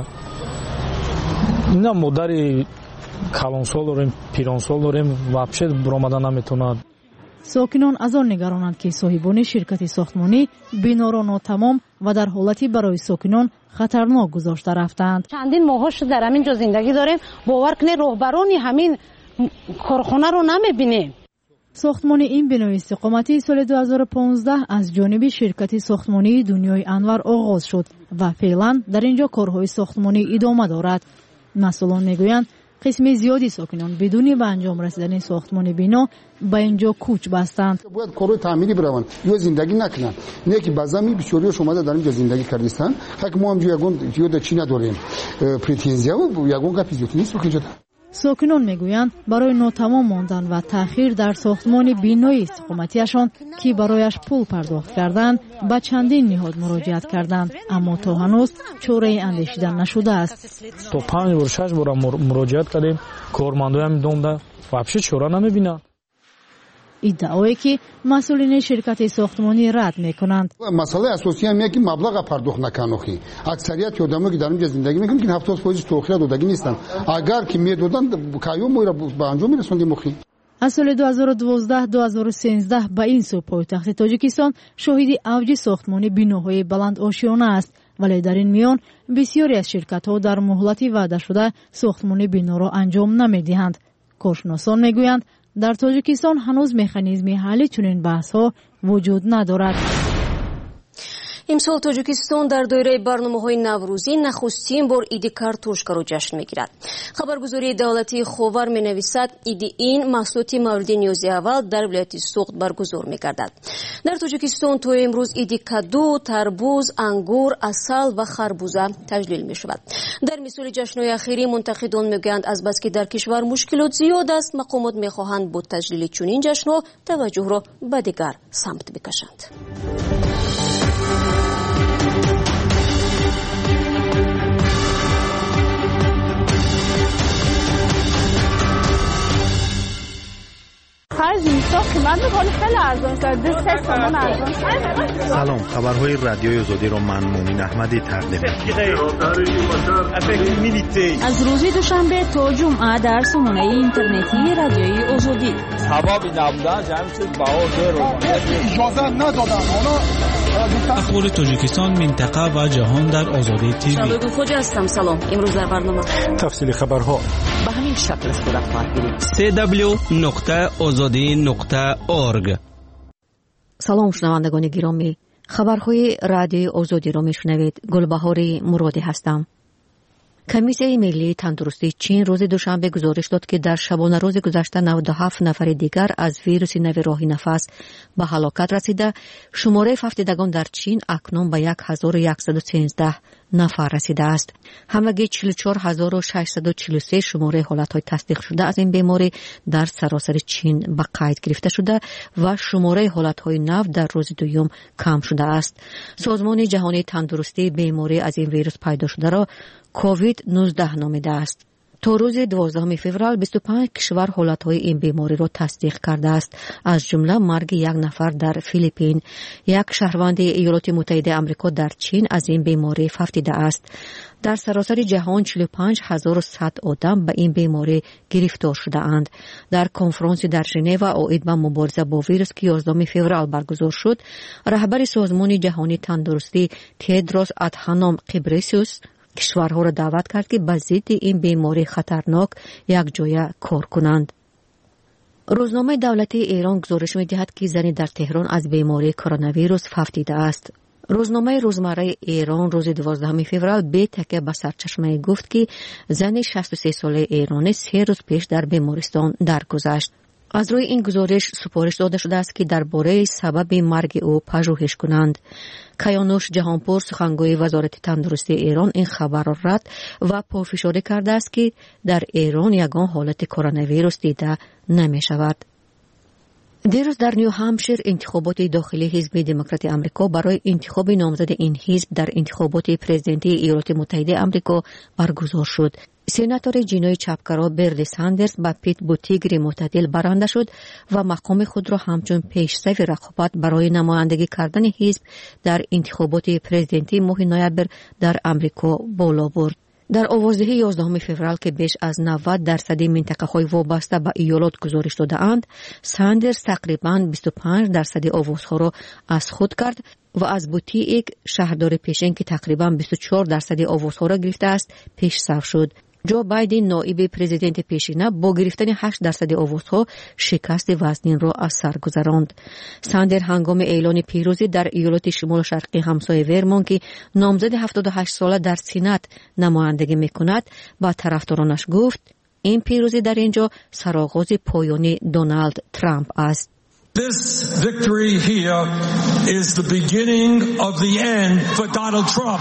اینا مادر کلانسال داریم، پیرانسال داریم، вообще برآمده نمیتوند.
ساکنان از آن نگرانند که صاحبان شرکت ساختمانی بنا را ناتمام و در حالتی برای ساکنان خطرناک گذاشته رفتند.
چندین ماه شد در همین جا زندگی داریم، باور کنید رهبران همین کارخانه رو نمیبینیم.
ساختمان این بنای استقامتی سال دو هزار و پانزده از جانب شرکت ساختمانی دنیای انور آغاز شد و فعلا در اینجا کارهای ساختمانی ادامه دارد. مسئولان میگویند قسم زیادی ساکنان بدون به انجام رسیدن ساختمان بنا به اینجا کوچ بستند.
باید کارهای تعمیری بروند یا زندگی نکنند، نه که بعضی بسیاریش اومده در اینجا زندگی کردستان. حق ما هم یگون یاد چی نداریم، پرتنزیا و یگون گپی زیادی نیست که
ساکنان میگویند برای ناتمام ماندن و تأخیر در ساختمان بینای استقامتیشان که برایش پول پرداخت کردند به چندین نهاد مراجعت کردند، اما تا هنوز چاره اندیشیدن نشده است.
تا پنج بار شش بار مراجعت کردیم، کارمندان دومده واپس چاره نمیبینند.
ادعایی که مسئولین شرکت ساختمانی رد میکنند.
مسئله اساسی هم که مبلغ پرداخت نکنوخی. اکثریت آدمایی که در اینجا زندگی میکنن که هفتاد درصد توخیره دادگی نیستن. اگر که میدادن کایو میره به انجام میرسوندیم مخی.
از سال دو هزار و دوازده دو هزار و سیزده به این سو پایتخت تاجیکستان شاهد اوج ساختمان بناهای بلند آشیانه است، ولی در این میان بسیاری از شرکت‌ها در مهلتی وعده شده ساختمان بنا را انجام نمیدهند. کارشناسان میگویند در تاجیکستان هنوز مکانیزم حل چنین بحث‌ها وجود ندارد.
امسال تاجیکستان در دایره برنامه‌های نوروزی نخستین بار عید کارتوشکا را جشن می‌گیرد. خبرگزاری دولتی خاور می‌نویسد عید این محصولات مورد نیاز اول در ولایت سوخت برگزار می‌گردد. در تاجیکستان تا امروز عید کدو، تربوز، انگور، عسل و خربوزه تجلیل می‌شود. در مثال جشن‌های اخیری منتقدان می‌گویند از بس که در کشور مشکلات زیاد است، مقامات می‌خواهند با تجلیل چنین جشن‌ها توجه را به دیگر سمت بکشند.
قیمت میکنه خیلی ارزان شده دو سه تومن ارزان شده.
سلام، خبرهای رادیوی آزادی را من مومین احمدی تقدیم
می‌کنم. از روز دوشنبه تا جمعه در سامانه اینترنتی رادیوی آزادی.
سبب نبودن جمع شد بهار اجازه ندادن. حالا
اخبار تاجیکستان، منطقه و جهان در آزادی تیوی.
شبگو خوجا هستم. سلام. امروز در برنامه
تفصیل خبرها
به همین شکل صورت خواهد گرفت.
سی دبلیو نقطه آزادی نقطه اورگ.
سلام شنوندگان گرامی، خبرهای رادیوی آزادی را میشنوید. گلبهار مرادی هستم. کمیسیون ملی تندرستی چین روز دوشنبه گزارش داد که در شبانه روز گذشته نود و هفت نفر دیگر از ویروس نو راه نفس به هلاکت رسیده. شماره وفاتگان در چین اکنون به صد و سیزده نفر رسیده است. همگی چهل و چهار هزار و ششصد و چهل و سه شماره حالت‌های تصدیق شده از این بیماری در سراسر چین به قید گرفته شده و شماره حالت‌های نو در روز دوم کم شده است. سازمان جهانی تندرستی بیماری از این ویروس پیدا شده را کووید نوزده نامیده است. تا روز دوازدهم فوریه بیست و پنج کشور حالت‌های این بیماری را تصدیق کرده است، از جمله مرگ یک نفر در فیلیپین. یک شهروند ایالات متحده آمریکا در چین از این بیماری افتیده است. در سراسر جهان چهل و پنج هزار و صد آدم به این بیماری گرفتار شده اند. در کنفرانسی در ژنو اوید به مبارزه با ویروس که یازدهم فوریه برگزار شد، رهبر سازمان جهانی تندرستی تدروس ادهانوم غبرئیسوس کشورها را دعوت کرد که به ضد این بیماری خطرناک یک جای کار کنند. روزنامه دولتی ایران گزارش می‌دهد که زنی در تهران از بیماری کرونا ویروس افتیده است. روزنامه روزمره ایران روز دوازدهم فوریه به تکیه به سرچشمه گفت که زن شصت و سه ساله ایرانی سه روز پیش در بیمارستان درگذشت. از روی این گزارش سفارش داده شده است که درباره سبب مرگ او پژوهش کنند. کیانوش جهانپور سخنگوی وزارت تندرستی ایران این خبر را رد و پافشاری کرده است که در ایران یگان حالت کرونا ویروس دیده نمی شود. دیروز در نیو همشیر انتخابات داخلی حزب دموکرات آمریکا برای انتخاب نامزد این حزب در انتخابات پرزیدنتی ایالات متحده آمریکا برگزار شد. سیناتور جینوی چپگرا برنی ساندرز با پیت بوتیگری معتدل برنده شد و مقام خود را همچون پیش‌رو رقابت برای نمایندگی کردن حزب در انتخابات پرزیدنتی ماه نوامبر در آمریکا بالا برد. در آوازدهی یازدهم فوریه که بیش از نود درصد منطقه‌های وابسته به ایالات گزارش داده‌اند، ساندرز تقریباً بیست و پنج درصد آوازها را از خود کرد و از بوتیگ شهردار پیشین که تقریباً بیست و چهار درصد آوازها را گرفته است پیش صف شد. جو بایدن نایب پرزیدنت پیشینه با گرفتن هشت درصد آوازها شکست وزنین را از سر گذراند. ساندر هنگام اعلان پیروزی در ایالات شمال شرقی همسایه ورمونت که نامزد هفتاد و هشت ساله در سینات نمایندگی میکند با طرفدارانش گفت این پیروزی در اینجا سرآغاز پایان دونالد ترامپ است.
This victory here is the beginning of the end for Donald Trump.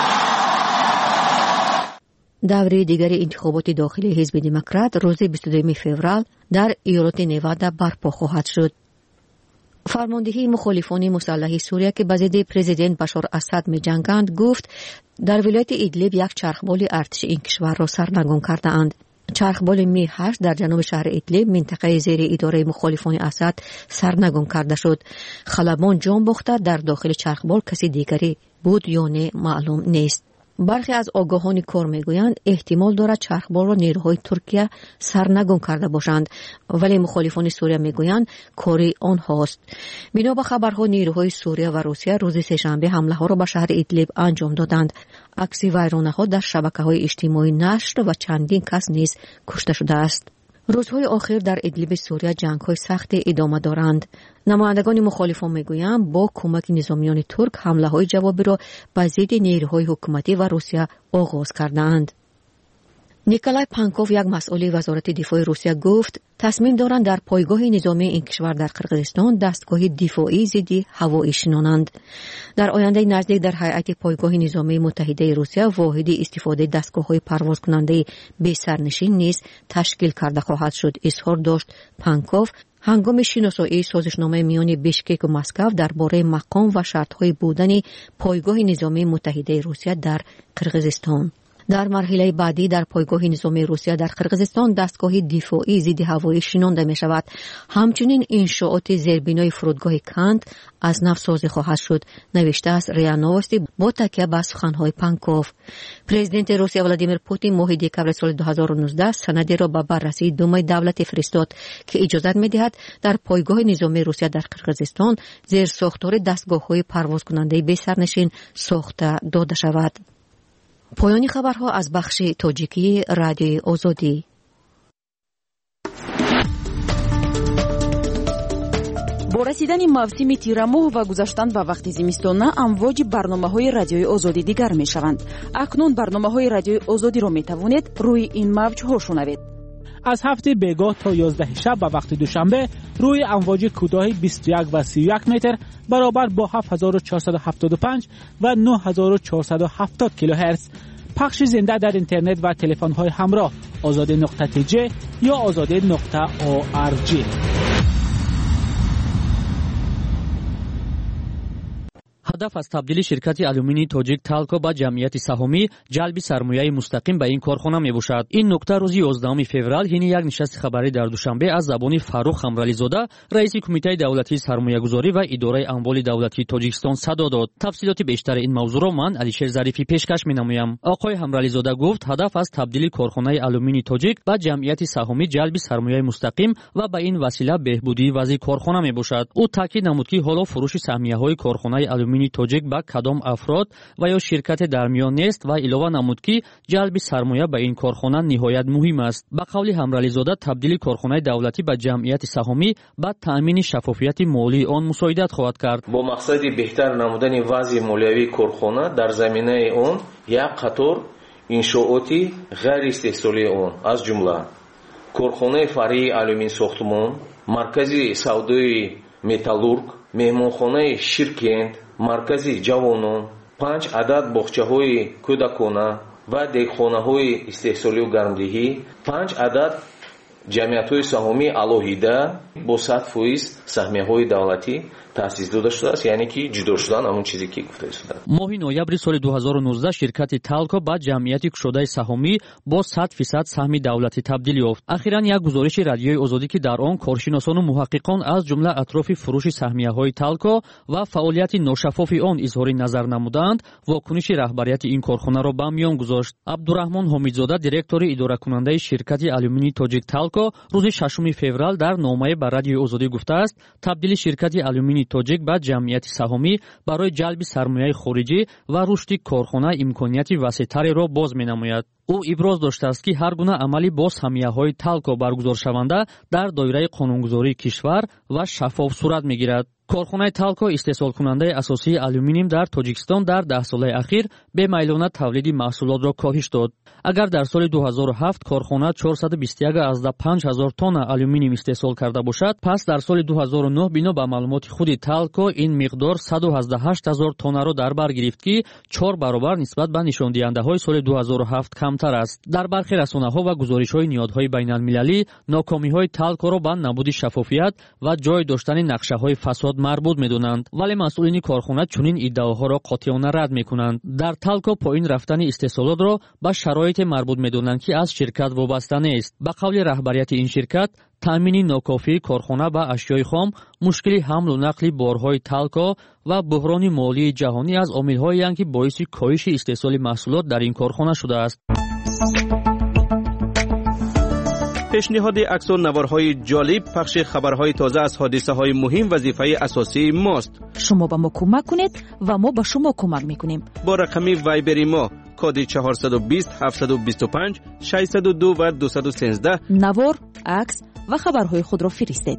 دوره دیگر انتخابات داخلی حزب دموکرات روز بیست و دو فوریه در ایالت نوادا برپا خواهد شد. فرماندهی مخالفان مسلح سوریه که به ضد پرزیدنت بشار اسد می‌جنگند گفت در ولایت ادلب یک چرخبال ارتش این کشور را سرنگون کرده اند. چرخبال می هشت در جنوب شهر ادلب منطقه زیر اداره مخالفان اسد سرنگون کرده شد. خلبان جان باخته در داخل چرخبال کسی دیگری بود یا نه معلوم نیست. برخی از آگاهان کار میگویند احتمال دارد چرخبال را نیروهای ترکیه سرنگون کرده باشند، ولی مخالفان سوریه میگویند کاری آنهاست. بنا به خبرها نیروهای سوریه و روسیه روز سه‌شنبه حمله ها را به شهر ادلب انجام دادند. عکس ویرانه ها در شبکه‌های اجتماعی نشر و چندین کس نیز کشته شده است. روزهای آخر در ادلب سوریه جنگ‌های سخت ادامه دارند. نمایندگان مخالفان میگویند با کمک نظامیان ترک حمله‌های جوابی را به ضد نیروهای حکومتی و روسیه آغاز کردند. نیکولای پانکوف یک مسئول وزارت دفاع روسیه گفت تصمیم دارند در پایگاه نظامی این کشور در قرقیزستان دستگاه دفاعی ضد هوایی شنانند. در آینده نزدیک در هیئت پایگاه نظامی متحده روسیه واحد استفاده دستگاه‌های پرواز کننده بی سرنشین نیز تشکیل کرده خواهد شد، اظهار داشت پانکوف هنگام شناسایی سازشنامه میان بیشکک و مسکو درباره مقام و شرط‌های بودن پایگاه نظامی متحده روسیه در قرقیزستان. در مرحله بعدی در پایگاه نظامی روسیه در قرقیزستان دستگاه دفاعی ضد هوایی شنانده می شود. همچنین انشاءات زیربنای فرودگاه کند از نو سازی خواهد شد، نوشته است ریا نوستی با تکیه به سخنهای پنکوف. پرزیدنت روسیه ولادیمیر پوتین ماه دکامبر سال دو هزار و نوزده سندی را به بررسی دومای دولت فرستاد که اجازه می دهد در پایگاه نظامی روسیه در قرقیزستان زیر ساختار دستگاه‌های پرواز کننده بی سرنشین ساخته داده شود. پایانی خبرها از بخش تاجیکی رادیوی آزادی.
با رسیدن موسم تیرماه و گذشتن به وقت زمستان امواج برنامه‌های رادیوی آزادی دیگر می‌شوند. اکنون برنامه‌های رادیوی آزادی را می‌توانید روی این موج‌ها شنوید.
از هفته بیگاه تا یازده شب به وقت دوشنبه روی امواج کوتاه بیست و یک و سی و یک متر برابر با هفت هزار و چهارصد و هفتاد و پنج و نه هزار و چهارصد و هفتاد کیلوهرتز پخش زنده در اینترنت و تلفن‌های همراه آزادی نقطه تی جی یا آزادی نقطه او آر جی.
هدف از تبدیل شرکت آلومینی تاجیک تالکو به جمعیت سهامی جلب سرمایه مستقیم به این کارخانه میباشد. این نکته روز یازدهم فوریه حین یک نشست خبری در دوشنبه از زبان فاروق خمرعلیزاده رئیس کمیته دولتی سرمایه‌گذاری و اداره اموال دولتی تاجیکستان صدا داد. تفصیلات بیشتر این موضوع را من علیشیر ظریفی پیشکش می‌نمایم. آقای خمرعلیزاده گفت هدف از تبدیل کارخانه آلومینی تاجیک به جمعیت سهامی جلب سرمایه مستقیم و به این وسیله بهبودی وضع کارخانه میباشد. او تاکید نمود که حالا فروش سهمیه‌های کارخانه آلومینی تاجیک با کدام افراد و یا شرکت در میان نیست و علاوه نمود که جلب سرمایه به این کارخانه نهایت مهم است. به قول خمرعلیزاده تبدیل کارخانه دولتی به جمعیت سهامی با تأمین شفافیت مالی آن مساعدت خواهد کرد.
با مقصد بهتر نمودن وضع مالیوی کارخانه در زمینه آن یک قطار انشاءاتی غیر استحصالی آن از جمله کارخانه فرعی آلومین ساختمان، مرکزی سودای متالورگ، مهمانخانه شیرکند، مرکزی جوانان، پنج عدد باغچه‌های کودکانه و دهخانه‌های استحصالی و گرمدهی، پنج عدد جمعیت‌های سهامی алоҳида با صد فیصد سهمیه‌های دولتی تأسیس داده شده است، یعنی که جدا شدن همون چیزی که گفته شده.
ماه نوامبر سال دو هزار و نوزده شرکت تالکو با جمعیت کشوده سهامی با صد فیصد سهم دولتی تبدیل یافت. اخیراً یک گزارش رادیوی آزادی که در آن کارشناسان و محققان از جمله اطراف فروش سهمیه‌های تالکو و فعالیت ناشفاف آن اظهار نظر نمودند، واکنش رهبریت این کارخانه را به میان گذاشت. عبدالرحمن حمیدزاده دایرکتور اداره کننده شرکت آلومینی تاجیک تالکو روز ششم فوریه در نامه به رادیوی آزادی گفته است تبدیل شرکت آلومینی تاجیک به جمعیت سهامی برای جلب سرمایه خارجی و رشد کارخانه امکانیت وسیع‌تری را باز می‌نماید. او ابراز داشته است که هر گونه عملی با سهمیه‌های تالکو برگزار شونده در دایره قانونگذاری کشور و شفاف صورت می‌گیرد. کارخانه تالکو استحصال کننده اساسی آلومینیم در تاجیکستان در ده سال اخیر به میلانه تولید محصولات را کاهش داد. اگر در سال دو هزار و هفت کارخانه چهارصد و بیست و یک ازده پنج هزار تن آلومینیم استحصال کرده باشد، پس در سال دو هزار و نه بنا به معلومات خود تالکو این مقدار صد و هجده و هشت هزار تن را در بر گرفت که چهار برابر نسبت به نشان دهنده‌های سال دو هزار و هفت کمتر است. در برخی رسانه‌ها و گزارش‌های نهادهای بین‌المللی ناکامی‌های تالکو را به نبود شفافیت و جای داشتن نقشه‌های فساد مربوط می‌دانند، ولی مسئولین کارخانه چنین ادعاها را قاطعانه رد می‌کنند. در تالکو پایین رفتن استحصالات را به شرایط مربوط می‌دانند که از شرکت وابسته نیست. به قول رهبریت این شرکت تامین ناکافی کارخانه با اشیاء خام، مشکل حمل و نقل بارهای تالکو و بحران مالی جهانی از عامل‌هایی اند که باعث کاهش استحصال محصولات در این کارخانه شده است.
پیشنهاد عکس و نوارهای جالب، پخش خبرهای تازه از حادثه‌های مهم وظیفه اساسی ماست.
شما به ما کمک کنید و ما به شما کمک میکنیم.
با رقم وایبر ما کد چهارصد و بیست هفتصد و بیست و پنج ششصد و دو و دویست و سیزده
نوار، عکس و خبرهای خود را فرستید.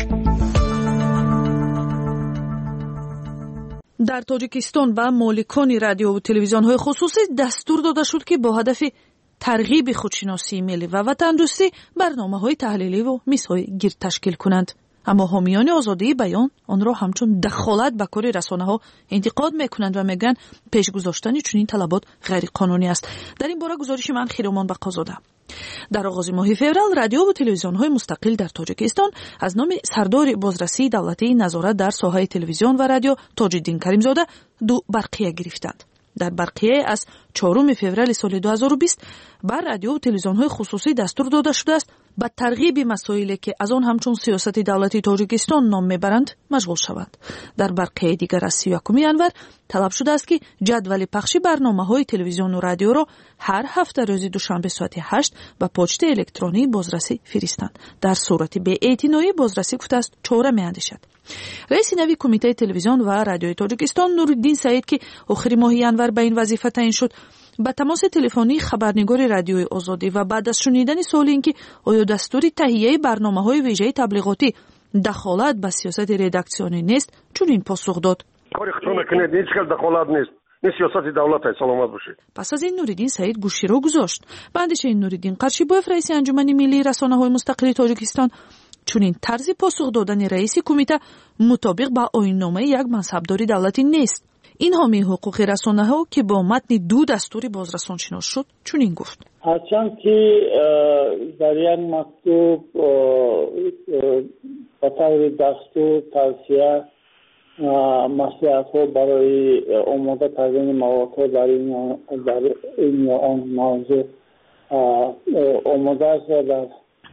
در تاجیکستان و مالکان رادیو و تلویزیون‌های خصوصی دستور داده شد که با هدف ترغیب خودشناسی ملی و وطندوستی برنامه‌های تحلیلی و میزهای گرد تشکیل کنند. اما حامیان آزادی بیان آن را همچون دخالت به کار رسانه‌ها انتقاد میکنند و میگن پیش گذاشتن چنین طلبات غیر قانونی است. در این باره گزارش من خیرمان بقازاده. در آغاز ماه فوریه رادیو و تلویزیون‌های مستقل در تاجیکستان از نام سردار بازرسی دولتی نظارت در ساحه تلویزیون و رادیو تاج‌الدین کریمزاده دو برقیه گرفتند. در برقیه از چهارم فوریه سال دو هزار و بیست بر رادیو و تلویزیون‌های خصوصی دستور داده شده است با ترغیب مسائلی که از آن همچون سیاست دولتی تاجیکستان نام میبرند مشغول شوند. در برقه دیگر از سی و یکم ینور طلب شده است که جدول پخش برنامه‌های تلویزیون و رادیو را هر هفته روز دوشنبه ساعت هشت به پست الکترونیک بازرسی فرستند. در صورت بی‌اعتنایی بازرسی گفته است چاره می‌اندیشد. رئیس نوی کمیته تلویزیون و رادیوی تاجیکستان نورالدین سعید که آخر ماه ینور به این وظیفه تعیین شد با تماس تلفنی خبرنگار رادیوی آزادی و بعد از شنیدن سوال اینکه آیا دستور تهیه برنامه‌های ویژه تبلیغاتی دخالت به سیاست ردکسیونی نیست چنین پاسخ داد.
کاری خودتون نکنید، هیچ کس دخالت نیست. این سیاست دولت است. سلامت باشید.
پس از این نورالدین سعید گوشی را گذاشت. بندش این نورالدین قرشیباف رئیس انجمن ملی رسانه‌های مستقل تاجیکستان چنین طرز پاسخ دادن رئیس کمیته مطابق با آیین‌نامه یک منصبداری دولتی نیست. این حامی حقوق رسانه‌ها که با متن دو دستور بازرسان شناس شد چنین گفت:
هرچند که در یک مکتوب به طور دستور توصیه مصلحت‌ها برای آماده کردن مواد در این در این آن موضوع آماده است و در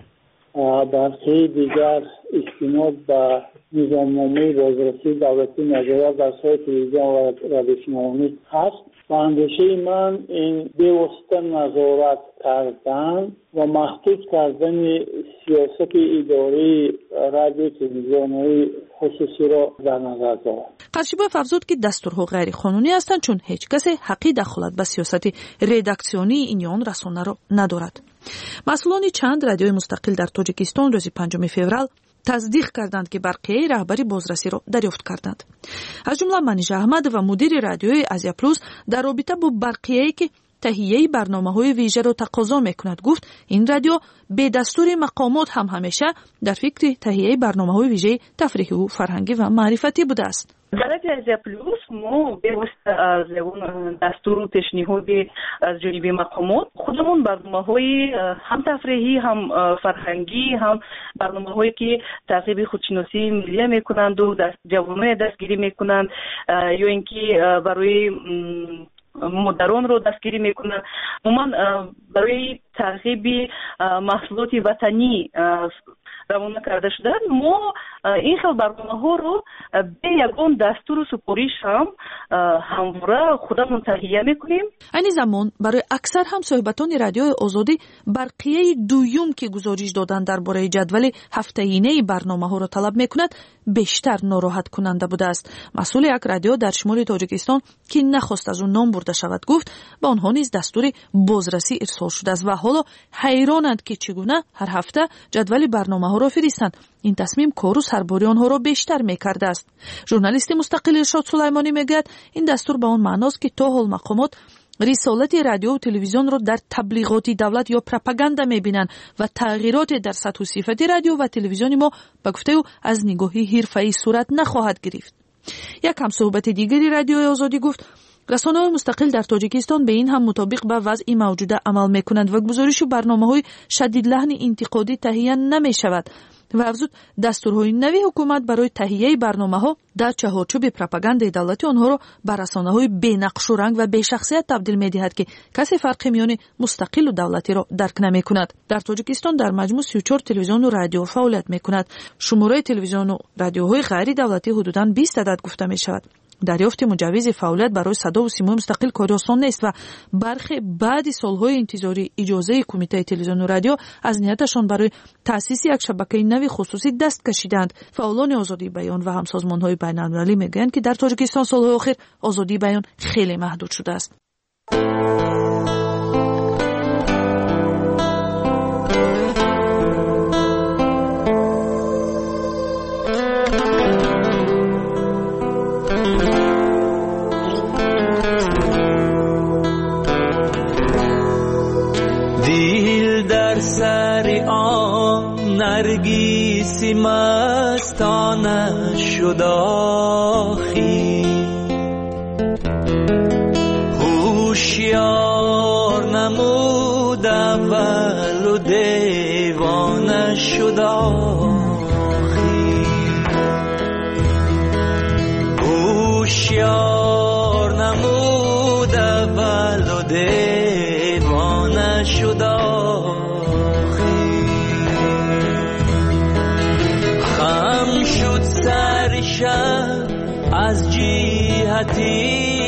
برخی دیگر استناد به نظامنامه بازرسی دولتی نظارت در سایت تلویزیون و رادیوشنوانی هست. و اندیشه من این بی‌واسطه نظارت کردن و محدود کردن سیاست اداری رادیو تلویزیون‌های خصوصی را در نظر دارد.
قرشیباف افزود که دستورها غیر قانونی هستند چون هیچ کسی حقی دخالت به سیاست ردکسیونی این یا آن رسانه را ندارد. مسئولان چند رادیوی مستقل در تاجیکستان روز پنجم فوریه تصدیق کردند که برقیه رهبری بازرسی را دریافت کردند. از جمله منیژه احمد و مدیر رادیوی آزیا پلوس در رابطه با برقیه‌ای که تهیه برنامه‌های ویژه را تقاضا می‌کند گفت این رادیو به دستور مقامات هم همیشه در فکر تهیه برنامه‌های ویژه تفریحی و فرهنگی و معرفتی بوده است.
در آزیا پلوس ما به واسطه از اون دستور و پیشنهاد از جانب مقامات خودمون برنامه‌های هم تفریحی هم فرهنگی هم برنامه‌هایی که تعقیب خودشناسی ملی می‌کنند و جوامع دستگیری می‌کنند یا اینکه برای مدران رو دستگیری میکنن عموما برای ترغیب محصولات وطنی روانه کرده شده. ما این خیلی برنامه ها رو به یگان دستور و سپارش هم همواره خودمون تهیه میکنیم.
این زمان برای اکثر هم صحبتان رادیوی آزادی برقیه دویم که گزارش دادن درباره جدول هفته‌ینه برنامه ها را طلب میکند بیشتر ناراحت کننده بوده است. مسئول یک رادیو در شمال تاجیکستان که نخواست از اون نام برده شود گفت به آنها نیز دستور بازرسی ارسال شده است و حالا حیرانند که چگونه هر هفته جدول برنامه ها را فرستند. این تصمیم کار و سرباری آنها را بیشتر میکرده است. ژورنالیست مستقل ارشاد سلیمانی میگوید این دستور به آن معناست که تا حال مقامات رسالت رادیو و تلویزیون را در تبلیغاتی دولت یا پروپاگاندا میبینند و تغییرات در سطح و صفت رادیو و تلویزیون ما به گفته او از نگاهی حرفه‌ای صورت نخواهد گرفت. یک هم صحبت دیگری رادیوی آزادی گفت رسانه‌های مستقل در تاجیکستان به این هم مطابق با وضع موجوده عمل میکنند و گزارش و برنامه‌های شدید لحن انتقادی تهیه نمیشود و افزود دستورهای نوی حکومت برای تهیه برنامه‌ها در چهارچوب پروپاگاندای دولتی آنها را به رسانه‌های بی‌نقش و رنگ و بی‌شخصیت تبدیل می‌دهد که کسی فرق میان مستقل و دولتی را درک نمی‌کند. در تاجیکستان در مجموع سی و چهار تلویزیون و رادیو فعالیت می‌کند. شماره تلویزیون و رادیوهای غیر دولتی حدوداً بیست عدد گفته می‌شود. دریافت مجوز فعالیت برای صدا و سیما مستقل کاری آسان نیست و برخی بعد سالهای انتظاری اجازه کمیته تلویزیون و رادیو از نیتشان برای تأسیس یک شبکه نوی خصوصی دست کشیدند. فعالان آزادی بیان و همسازمان‌های بین‌المللی میگویند که در تاجیکستان سالهای اخیر آزادی بیان خیلی محدود شده است.
سر آن نرگیسی مستانه شد آخی هوشیار نمود اول و دیوانه شد آخی هوشیار نمود اول و نشد آخر خم شد سر شب از جهتی